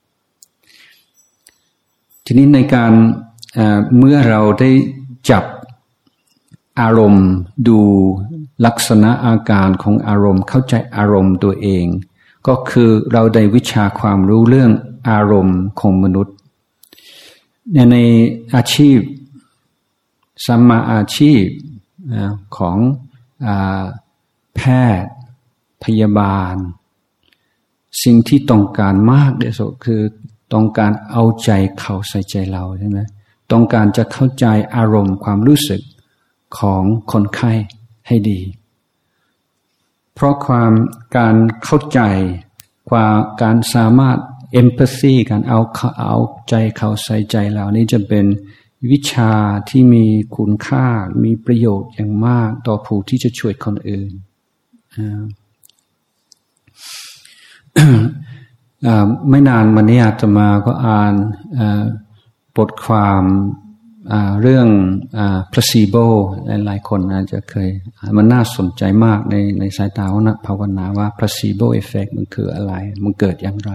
ทีนี้ในการเมื่อเราได้จับอารมณ์ดูลักษณะอาการของอารมณ์เข้าใจอารมณ์ตัวเองก็คือเราได้วิชาความรู้เรื่องอารมณ์ของมนุษย์ในอาชีพสัมมาอาชีพของแพทย์พยาบาลสิ่งที่ต้องการมากที่สุดคือต้องการเอาใจเขาใส่ใจเราใช่ไหมต้องการจะเข้าใจอารมณ์ความรู้สึกของคนไข้ให้ดีเพราะความการเข้าใจความการสามารถ empathy การเอาเอาใจเขาใส่ใจเรานี่จะเป็นวิชาที่มีคุณค่ามีประโยชน์อย่างมากต่อผู้ที่จะช่วยคนอื่นไม่นานมานี้อาตมาก็อ่านบทความเรื่อง placebo หลายๆคนอาจจะเคยมันน่าสนใจมากในในสายตาของนักภาวนาว่า placebo effect มันคืออะไรมันเกิดอย่างไร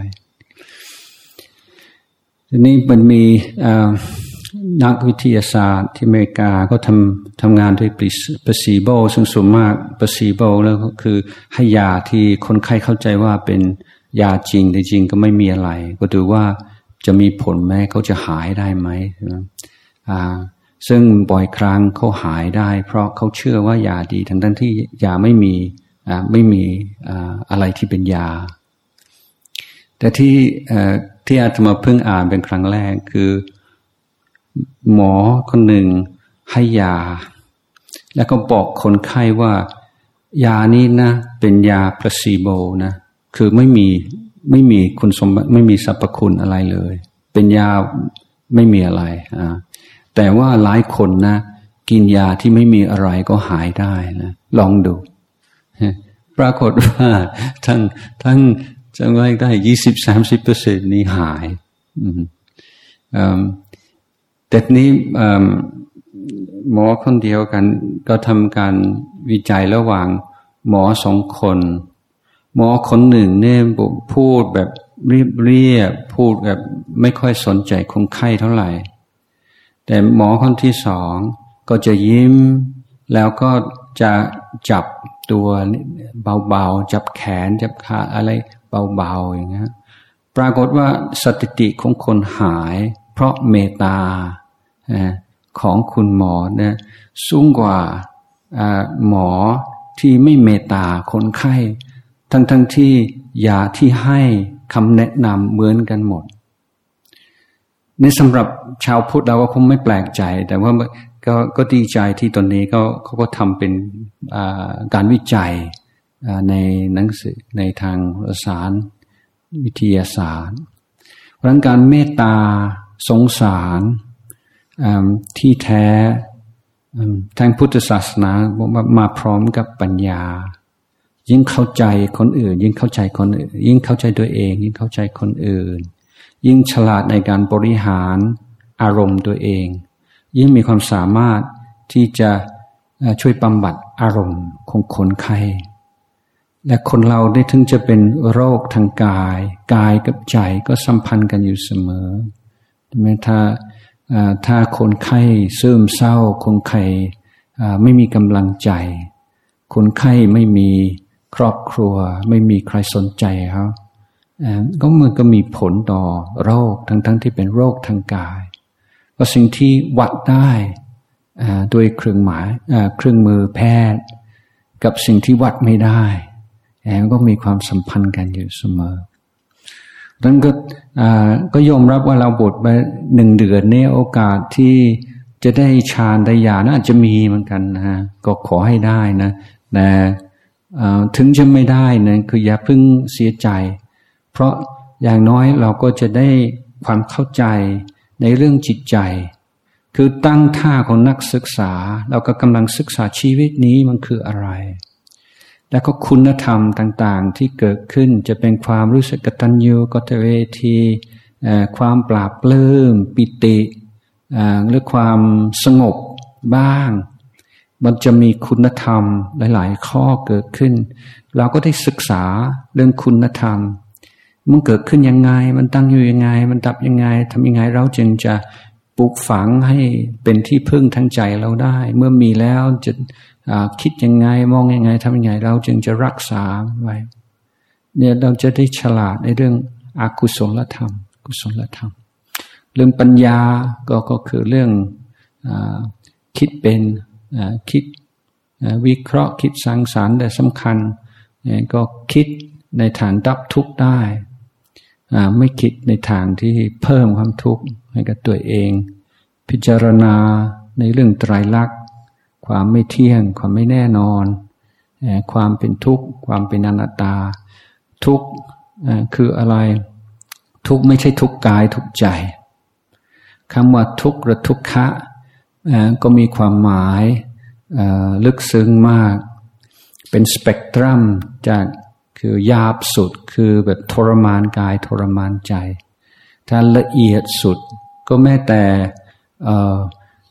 ทีนี้มันมีนักวิทยาศาสตร์ที่อเมริกาก็ทำทำงานด้วย placebo ซึ่งส่วนมาก placebo แล้วก็คือให้ยาที่คนไข้เข้าใจว่าเป็นยาจริงแต่จริงก็ไม่มีอะไรก็ดูว่าจะมีผลไหมเขาจะหายได้ไหมนะอ่าซึ่งบ่อยครั้งเขาหายได้เพราะเขาเชื่อว่ายาดีทั้งทั้งที่ยาไม่มีอ่าไม่มีอ่าอะไรที่เป็นยาแต่ที่เอ่อที่อาตมาเพิ่งอ่านเป็นครั้งแรกคือหมอคนหนึ่งให้ยาแล้วก็บอกคนไข้ว่ายานี้นะเป็นยา placebo นะคือไม่มีไม่มีคุณสมบัติไม่มีสรรพคุณอะไรเลยเป็นยาไม่มีอะไรอ่าแต่ว่าหลายคนนะกินยาที่ไม่มีอะไรก็หายได้นะลองดูปรากฏว่าทั้งทั้งจะไม่ได้ยี่สิบสามสิบเปอร์เซ็นต์นี้หายอืมอ่าแต่นี้หมอคนเดียวกันก็ทำการวิจัยระหว่างหมอสองคนหมอคนหนึ่งเนี่ยพูดแบบเรียบเรียบพูดแบบไม่ค่อยสนใจคนไข้เท่าไหร่แต่หมอคนที่สองก็จะยิ้มแล้วก็จะจับตัวเบาๆจับแขนจับขาอะไรเบาๆอย่างเงี้ยปรากฏว่าสถิติของคนหายเพราะเมตตาของคุณหมอเนี่ยสูงกว่าหมอที่ไม่เมตตาคนไข้ทั้งทั้งที่ยาที่ให้คำแนะนำเหมือนกันหมดนี่สำหรับชาวพุทธเราก็คงไม่แปลกใจแต่ว่าก็ก็ดีใจที่ตอนนี้ก็เขาก็ทำเป็นการวิจัยในหนังสือในทางสารวิทยาศาสตร์เพราะฉะนั้นการเมตตาสงสารที่แท้ทางพุทธศาสนามาพร้อมกับปัญญายิ่งเข้าใจคนอื่นยิ่งเข้าใจคนอื่นยิ่งเข้าใจตัวเองยิ่งเข้าใจคนอื่นยิ่งฉลาดในการบริหารอารมณ์ตัวเองยิ่งมีความสามารถที่จะช่วยบำบัดอารมณ์ของคนไข้และคนเราได้ถึงจะเป็นโรคทางกายกายกับใจก็สัมพันธ์กันอยู่เสมอใช่ไหมถ้าถ้าคนไข้ซึมเศร้าคนไข้ไม่มีกำลังใจคนไข้ไม่มีครอบครัวไม่มีใครสนใจเขาก็มันก็มีผลต่อโรคทั้งๆ ท, ที่เป็นโรคทางกายก็สิ่งที่วัดได้ด้วยเครื่องหมายเครื่องมือแพทย์กับสิ่งที่วัดไม่ได้ก็มีความสัมพันธ์กันอยู่เสมอดังนั้นก็ก็ยอมรับว่าเราบวชไปหนึ่งเดือนนี้โอกาสที่จะได้ฌานได้ญาณน่าจะมีเหมือนกันนะฮะก็ขอให้ได้นะแต่ถึงจะไม่ได้นะคืออย่าเพิ่งเสียใจเพราะอย่างน้อยเราก็จะได้ความเข้าใจในเรื่องจิตใจคือตั้งท่าของนักศึกษาเราก็กำลังศึกษาชีวิตนี้มันคืออะไรแล้วก็คุณธรรมต่างๆที่เกิดขึ้นจะเป็นความรู้สึกกตัญญูกตเวทีความปราบปลื้มปิติหรือความสงบบ้างมันจะมีคุณธรรมหลายๆข้อเกิดขึ้นเราก็ได้ศึกษาเรื่องคุณธรรมมันเกิดขึ้นยังไงมันตั้งอยู่ยังไงมันดับยังไงทำยังไงเราจึงจะปลูกฝังให้เป็นที่พึ่งทางใจเราได้เมื่อมีแล้วจะคิดยังไงมองยังไงทำยังไงเราจึงจะรักษาไว้เนี่ยเราจะได้ฉลาดในเรื่องอกุศลธรรมกุศลธรรมเรื่องปัญญาก็ก็คือเรื่องอคิดเป็นคิดวิเคราะห์คิดสร้างสรรค์แต่สำคัญก็คิดในทางดับทุกข์ได้ไม่คิดในทางที่เพิ่มความทุกข์ให้กับตัวเองพิจารณาในเรื่องไตรลักษณ์ความไม่เที่ยงความไม่แน่นอนความเป็นทุกข์ความเป็นอนัตตาทุกข์คืออะไรทุกข์ไม่ใช่ทุกข์กายทุกข์ใจคำว่าทุกข์หรือทุกขะก็มีความหมายลึกซึ้งมากเป็นสเปกตรัมจากคือหยาบสุดคือแบบทรมานกายทรมานใจถ้าละเอียดสุดก็แม้แต่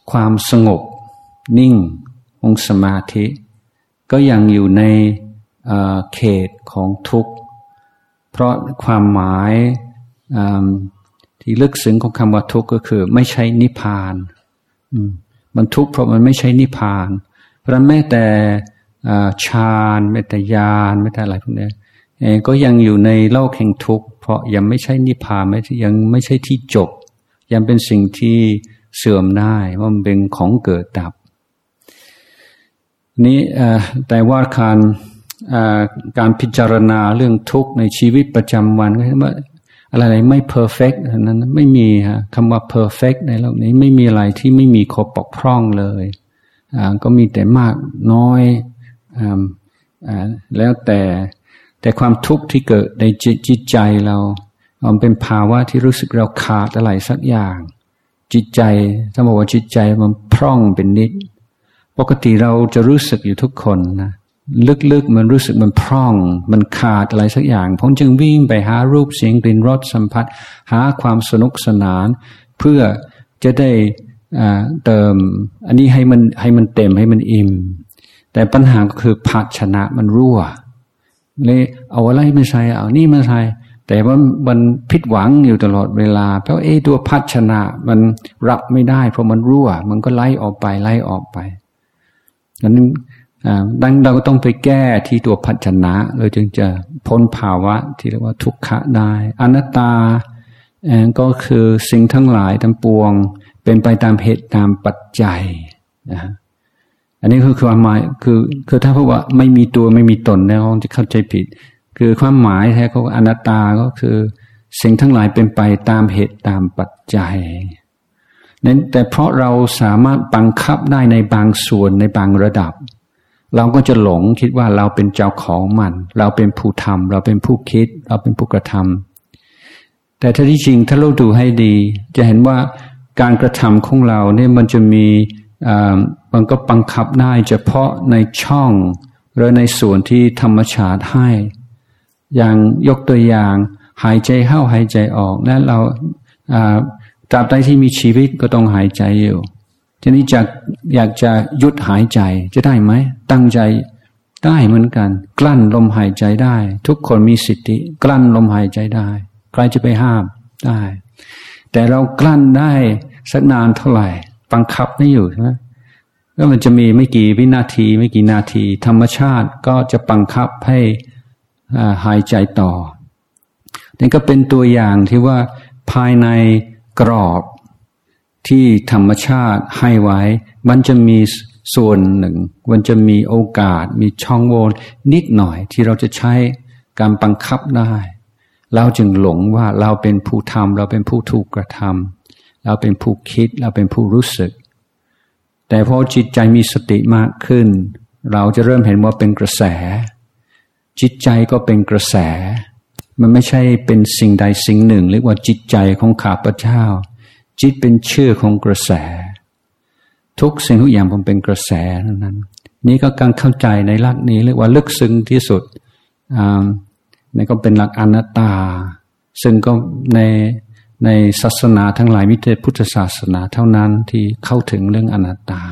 ความสงบนิ่งองสมาธิก็ยังอยู่ในเขตของทุกข์เพราะความหมายที่ลึกซึ้งของคำว่าทุกข์ก็คือไม่ใช่นิพพานมันทุกข์เพราะมันไม่ใช่นิพพานเพราะแม้แต่ฌานแม้แต่ญาณแม้แต่อะไรพวกนี้ก็ยังอยู่ในโลกแห่งทุกข์เพราะยังไม่ใช่นิพพานไม่ยังไม่ใช่ที่จบยังเป็นสิ่งที่เสื่อมได้ว่ามันเป็นของเกิดดับนี้แต่ว่าการการพิจารณาเรื่องทุกข์ในชีวิตประจำวันก็คือว่าอะไรๆไม่เพอร์เฟกต์นั้นไม่มีฮะคำว่าเพอร์เฟกต์ในโลกนี้ไม่มีอะไรที่ไม่มีข้อบกพร่องเลยก็มีแต่มากน้อยแล้วแต่แต่ความทุกข์ที่เกิดในจิตใจเรามันเป็นภาวะที่รู้สึกเราขาดอะไรสักอย่างจิตใจถ้าบอกว่าจิตใจมันพร่องเป็นนิดปกติเราจะรู้สึกอยู่ทุกคนนะลึกๆมันรู้สึกมันพร่องมันขาดอะไรสักอย่างผมจึงวิ่งไปหารูปเสียงกลิ่นรสสัมผัสหาความสนุกสนานเพื่อจะได้เติมอันนี้ให้มันให้มันเต็มให้มันอิ่มแต่ปัญหาก็คือภาชนะมันรั่วเลยเอาอะไรมาใส่เอานี่มาใส่แต่ว่ามันผิดหวังอยู่ตลอดเวลาเพราะเอตัวภาชนะมันรับไม่ได้เพราะมันรั่วมันก็ไล่ออกไปไล่ออกไปงั้นดังเราก็ต้องไปแก้ที่ตัวภาชนะเราจึงจะพ้นภาวะที่เรียกว่าทุกขะได้อนัตตาก็คือสิ่งทั้งหลายทั้งปวงเป็นไปตามเหตุตามปัจจัยนะอันนี้คือความหมายคือคือถ้าพูดว่าไม่มีตัวไม่มีตนเนี่ยเราจะเข้าใจผิดคือความหมายแท้เขาอนัตตาก็คือสิ่งทั้งหลายเป็นไปตามเหตุตามปัจจัยนั้นแต่เพราะเราสามารถบังคับได้ในบางส่วนในบางระดับเราก็จะหลงคิดว่าเราเป็นเจ้าของมันเราเป็นผู้ทำเราเป็นผู้คิดเราเป็นผู้กระทำแต่ถ้าที่จริงถ้าเราดูให้ดีจะเห็นว่าการกระทำของเราเนี่ยมันจะมีมันก็บังคับได้เฉพาะในช่องหรือในส่วนที่ธรรมชาติให้อย่างยกตัวอย่างหายใจเข้าหายใจออกและเราตราบใดที่มีชีวิตก็ต้องหายใจอยู่ทีนี้จะอยากจะหยุดหายใจจะได้ไหมตั้งใจได้เหมือนกันกลั้นลมหายใจได้ทุกคนมีสิทธิกลั้นลมหายใจได้ใครจะไปห้ามได้แต่เรากลั้นได้สักนานเท่าไหร่บังคับไม่อยู่ใช่ไหมก็มันจะมีไม่กี่วินาทีไม่กี่นาทีธรรมชาติก็จะบังคับให้หายใจต่อนี่ก็เป็นตัวอย่างที่ว่าภายในกรอบที่ธรรมชาติให้ไว้มันจะมีส่วนหนึ่งมันจะมีโอกาสมีช่องโหว่นิดหน่อยที่เราจะใช้การบังคับได้เราจึงหลงว่าเราเป็นผู้ทำเราเป็นผู้ถูกกระทำเราเป็นผู้คิดเราเป็นผู้รู้สึกแต่พอจิตใจมีสติมากขึ้นเราจะเริ่มเห็นว่าเป็นกระแสจิตใจก็เป็นกระแสมันไม่ใช่เป็นสิ่งใดสิ่งหนึ่งเรียกว่าจิตใจของข้าพเจ้าจิตเป็นชื่อของกระแสทุกสิ่งทุกอย่างมันเป็นกระแสนั้นนี่ก็การเข้าใจในหลักนี้เรียกว่าลึกซึ้งที่สุดอ่านี่ก็เป็นหลักอนัตตาซึ่งก็ในในศาสนาทั้งหลายมิแต่พุทธศาสนาเท่านั้นที่เข้าถึงเรื่องอนัตตา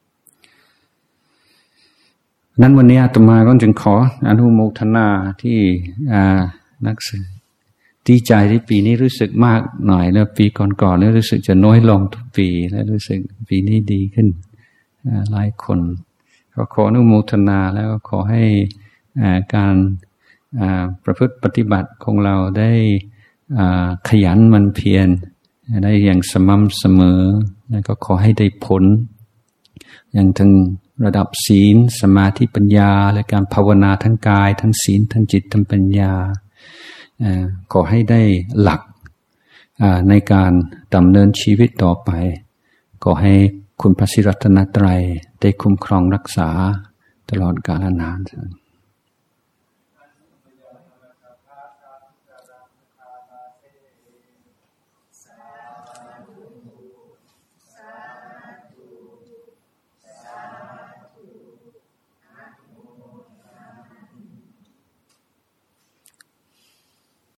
นั้นวันนี้อาตมาก็จึงขออนุโมทนาที่นักศึกษาดีใจที่ปีนี้รู้สึกมากหน่อยแล้วปีก่อนๆแล้วรู้สึกจะน้อยลงทุกปีแล้วรู้สึกปีนี้ดีขึ้นหลายคนก็ขออนุโมทนาแล้วก็ขอให้การประพฤติปฏิบัติของเราได้ขยันมันเพียรได้อย่างสม่ำเสมอแล้วก็ขอให้ได้ผลอย่างถึงระดับศีลสมาธิปัญญาและการภาวนาทั้งกายทั้งศีลทั้งจิตทั้งปัญญาขอให้ได้หลักในการดำเนินชีวิตต่อไปขอให้คุณพระศรีรัตนตรัยได้คุ้มครองรักษาตลอดกาลนาน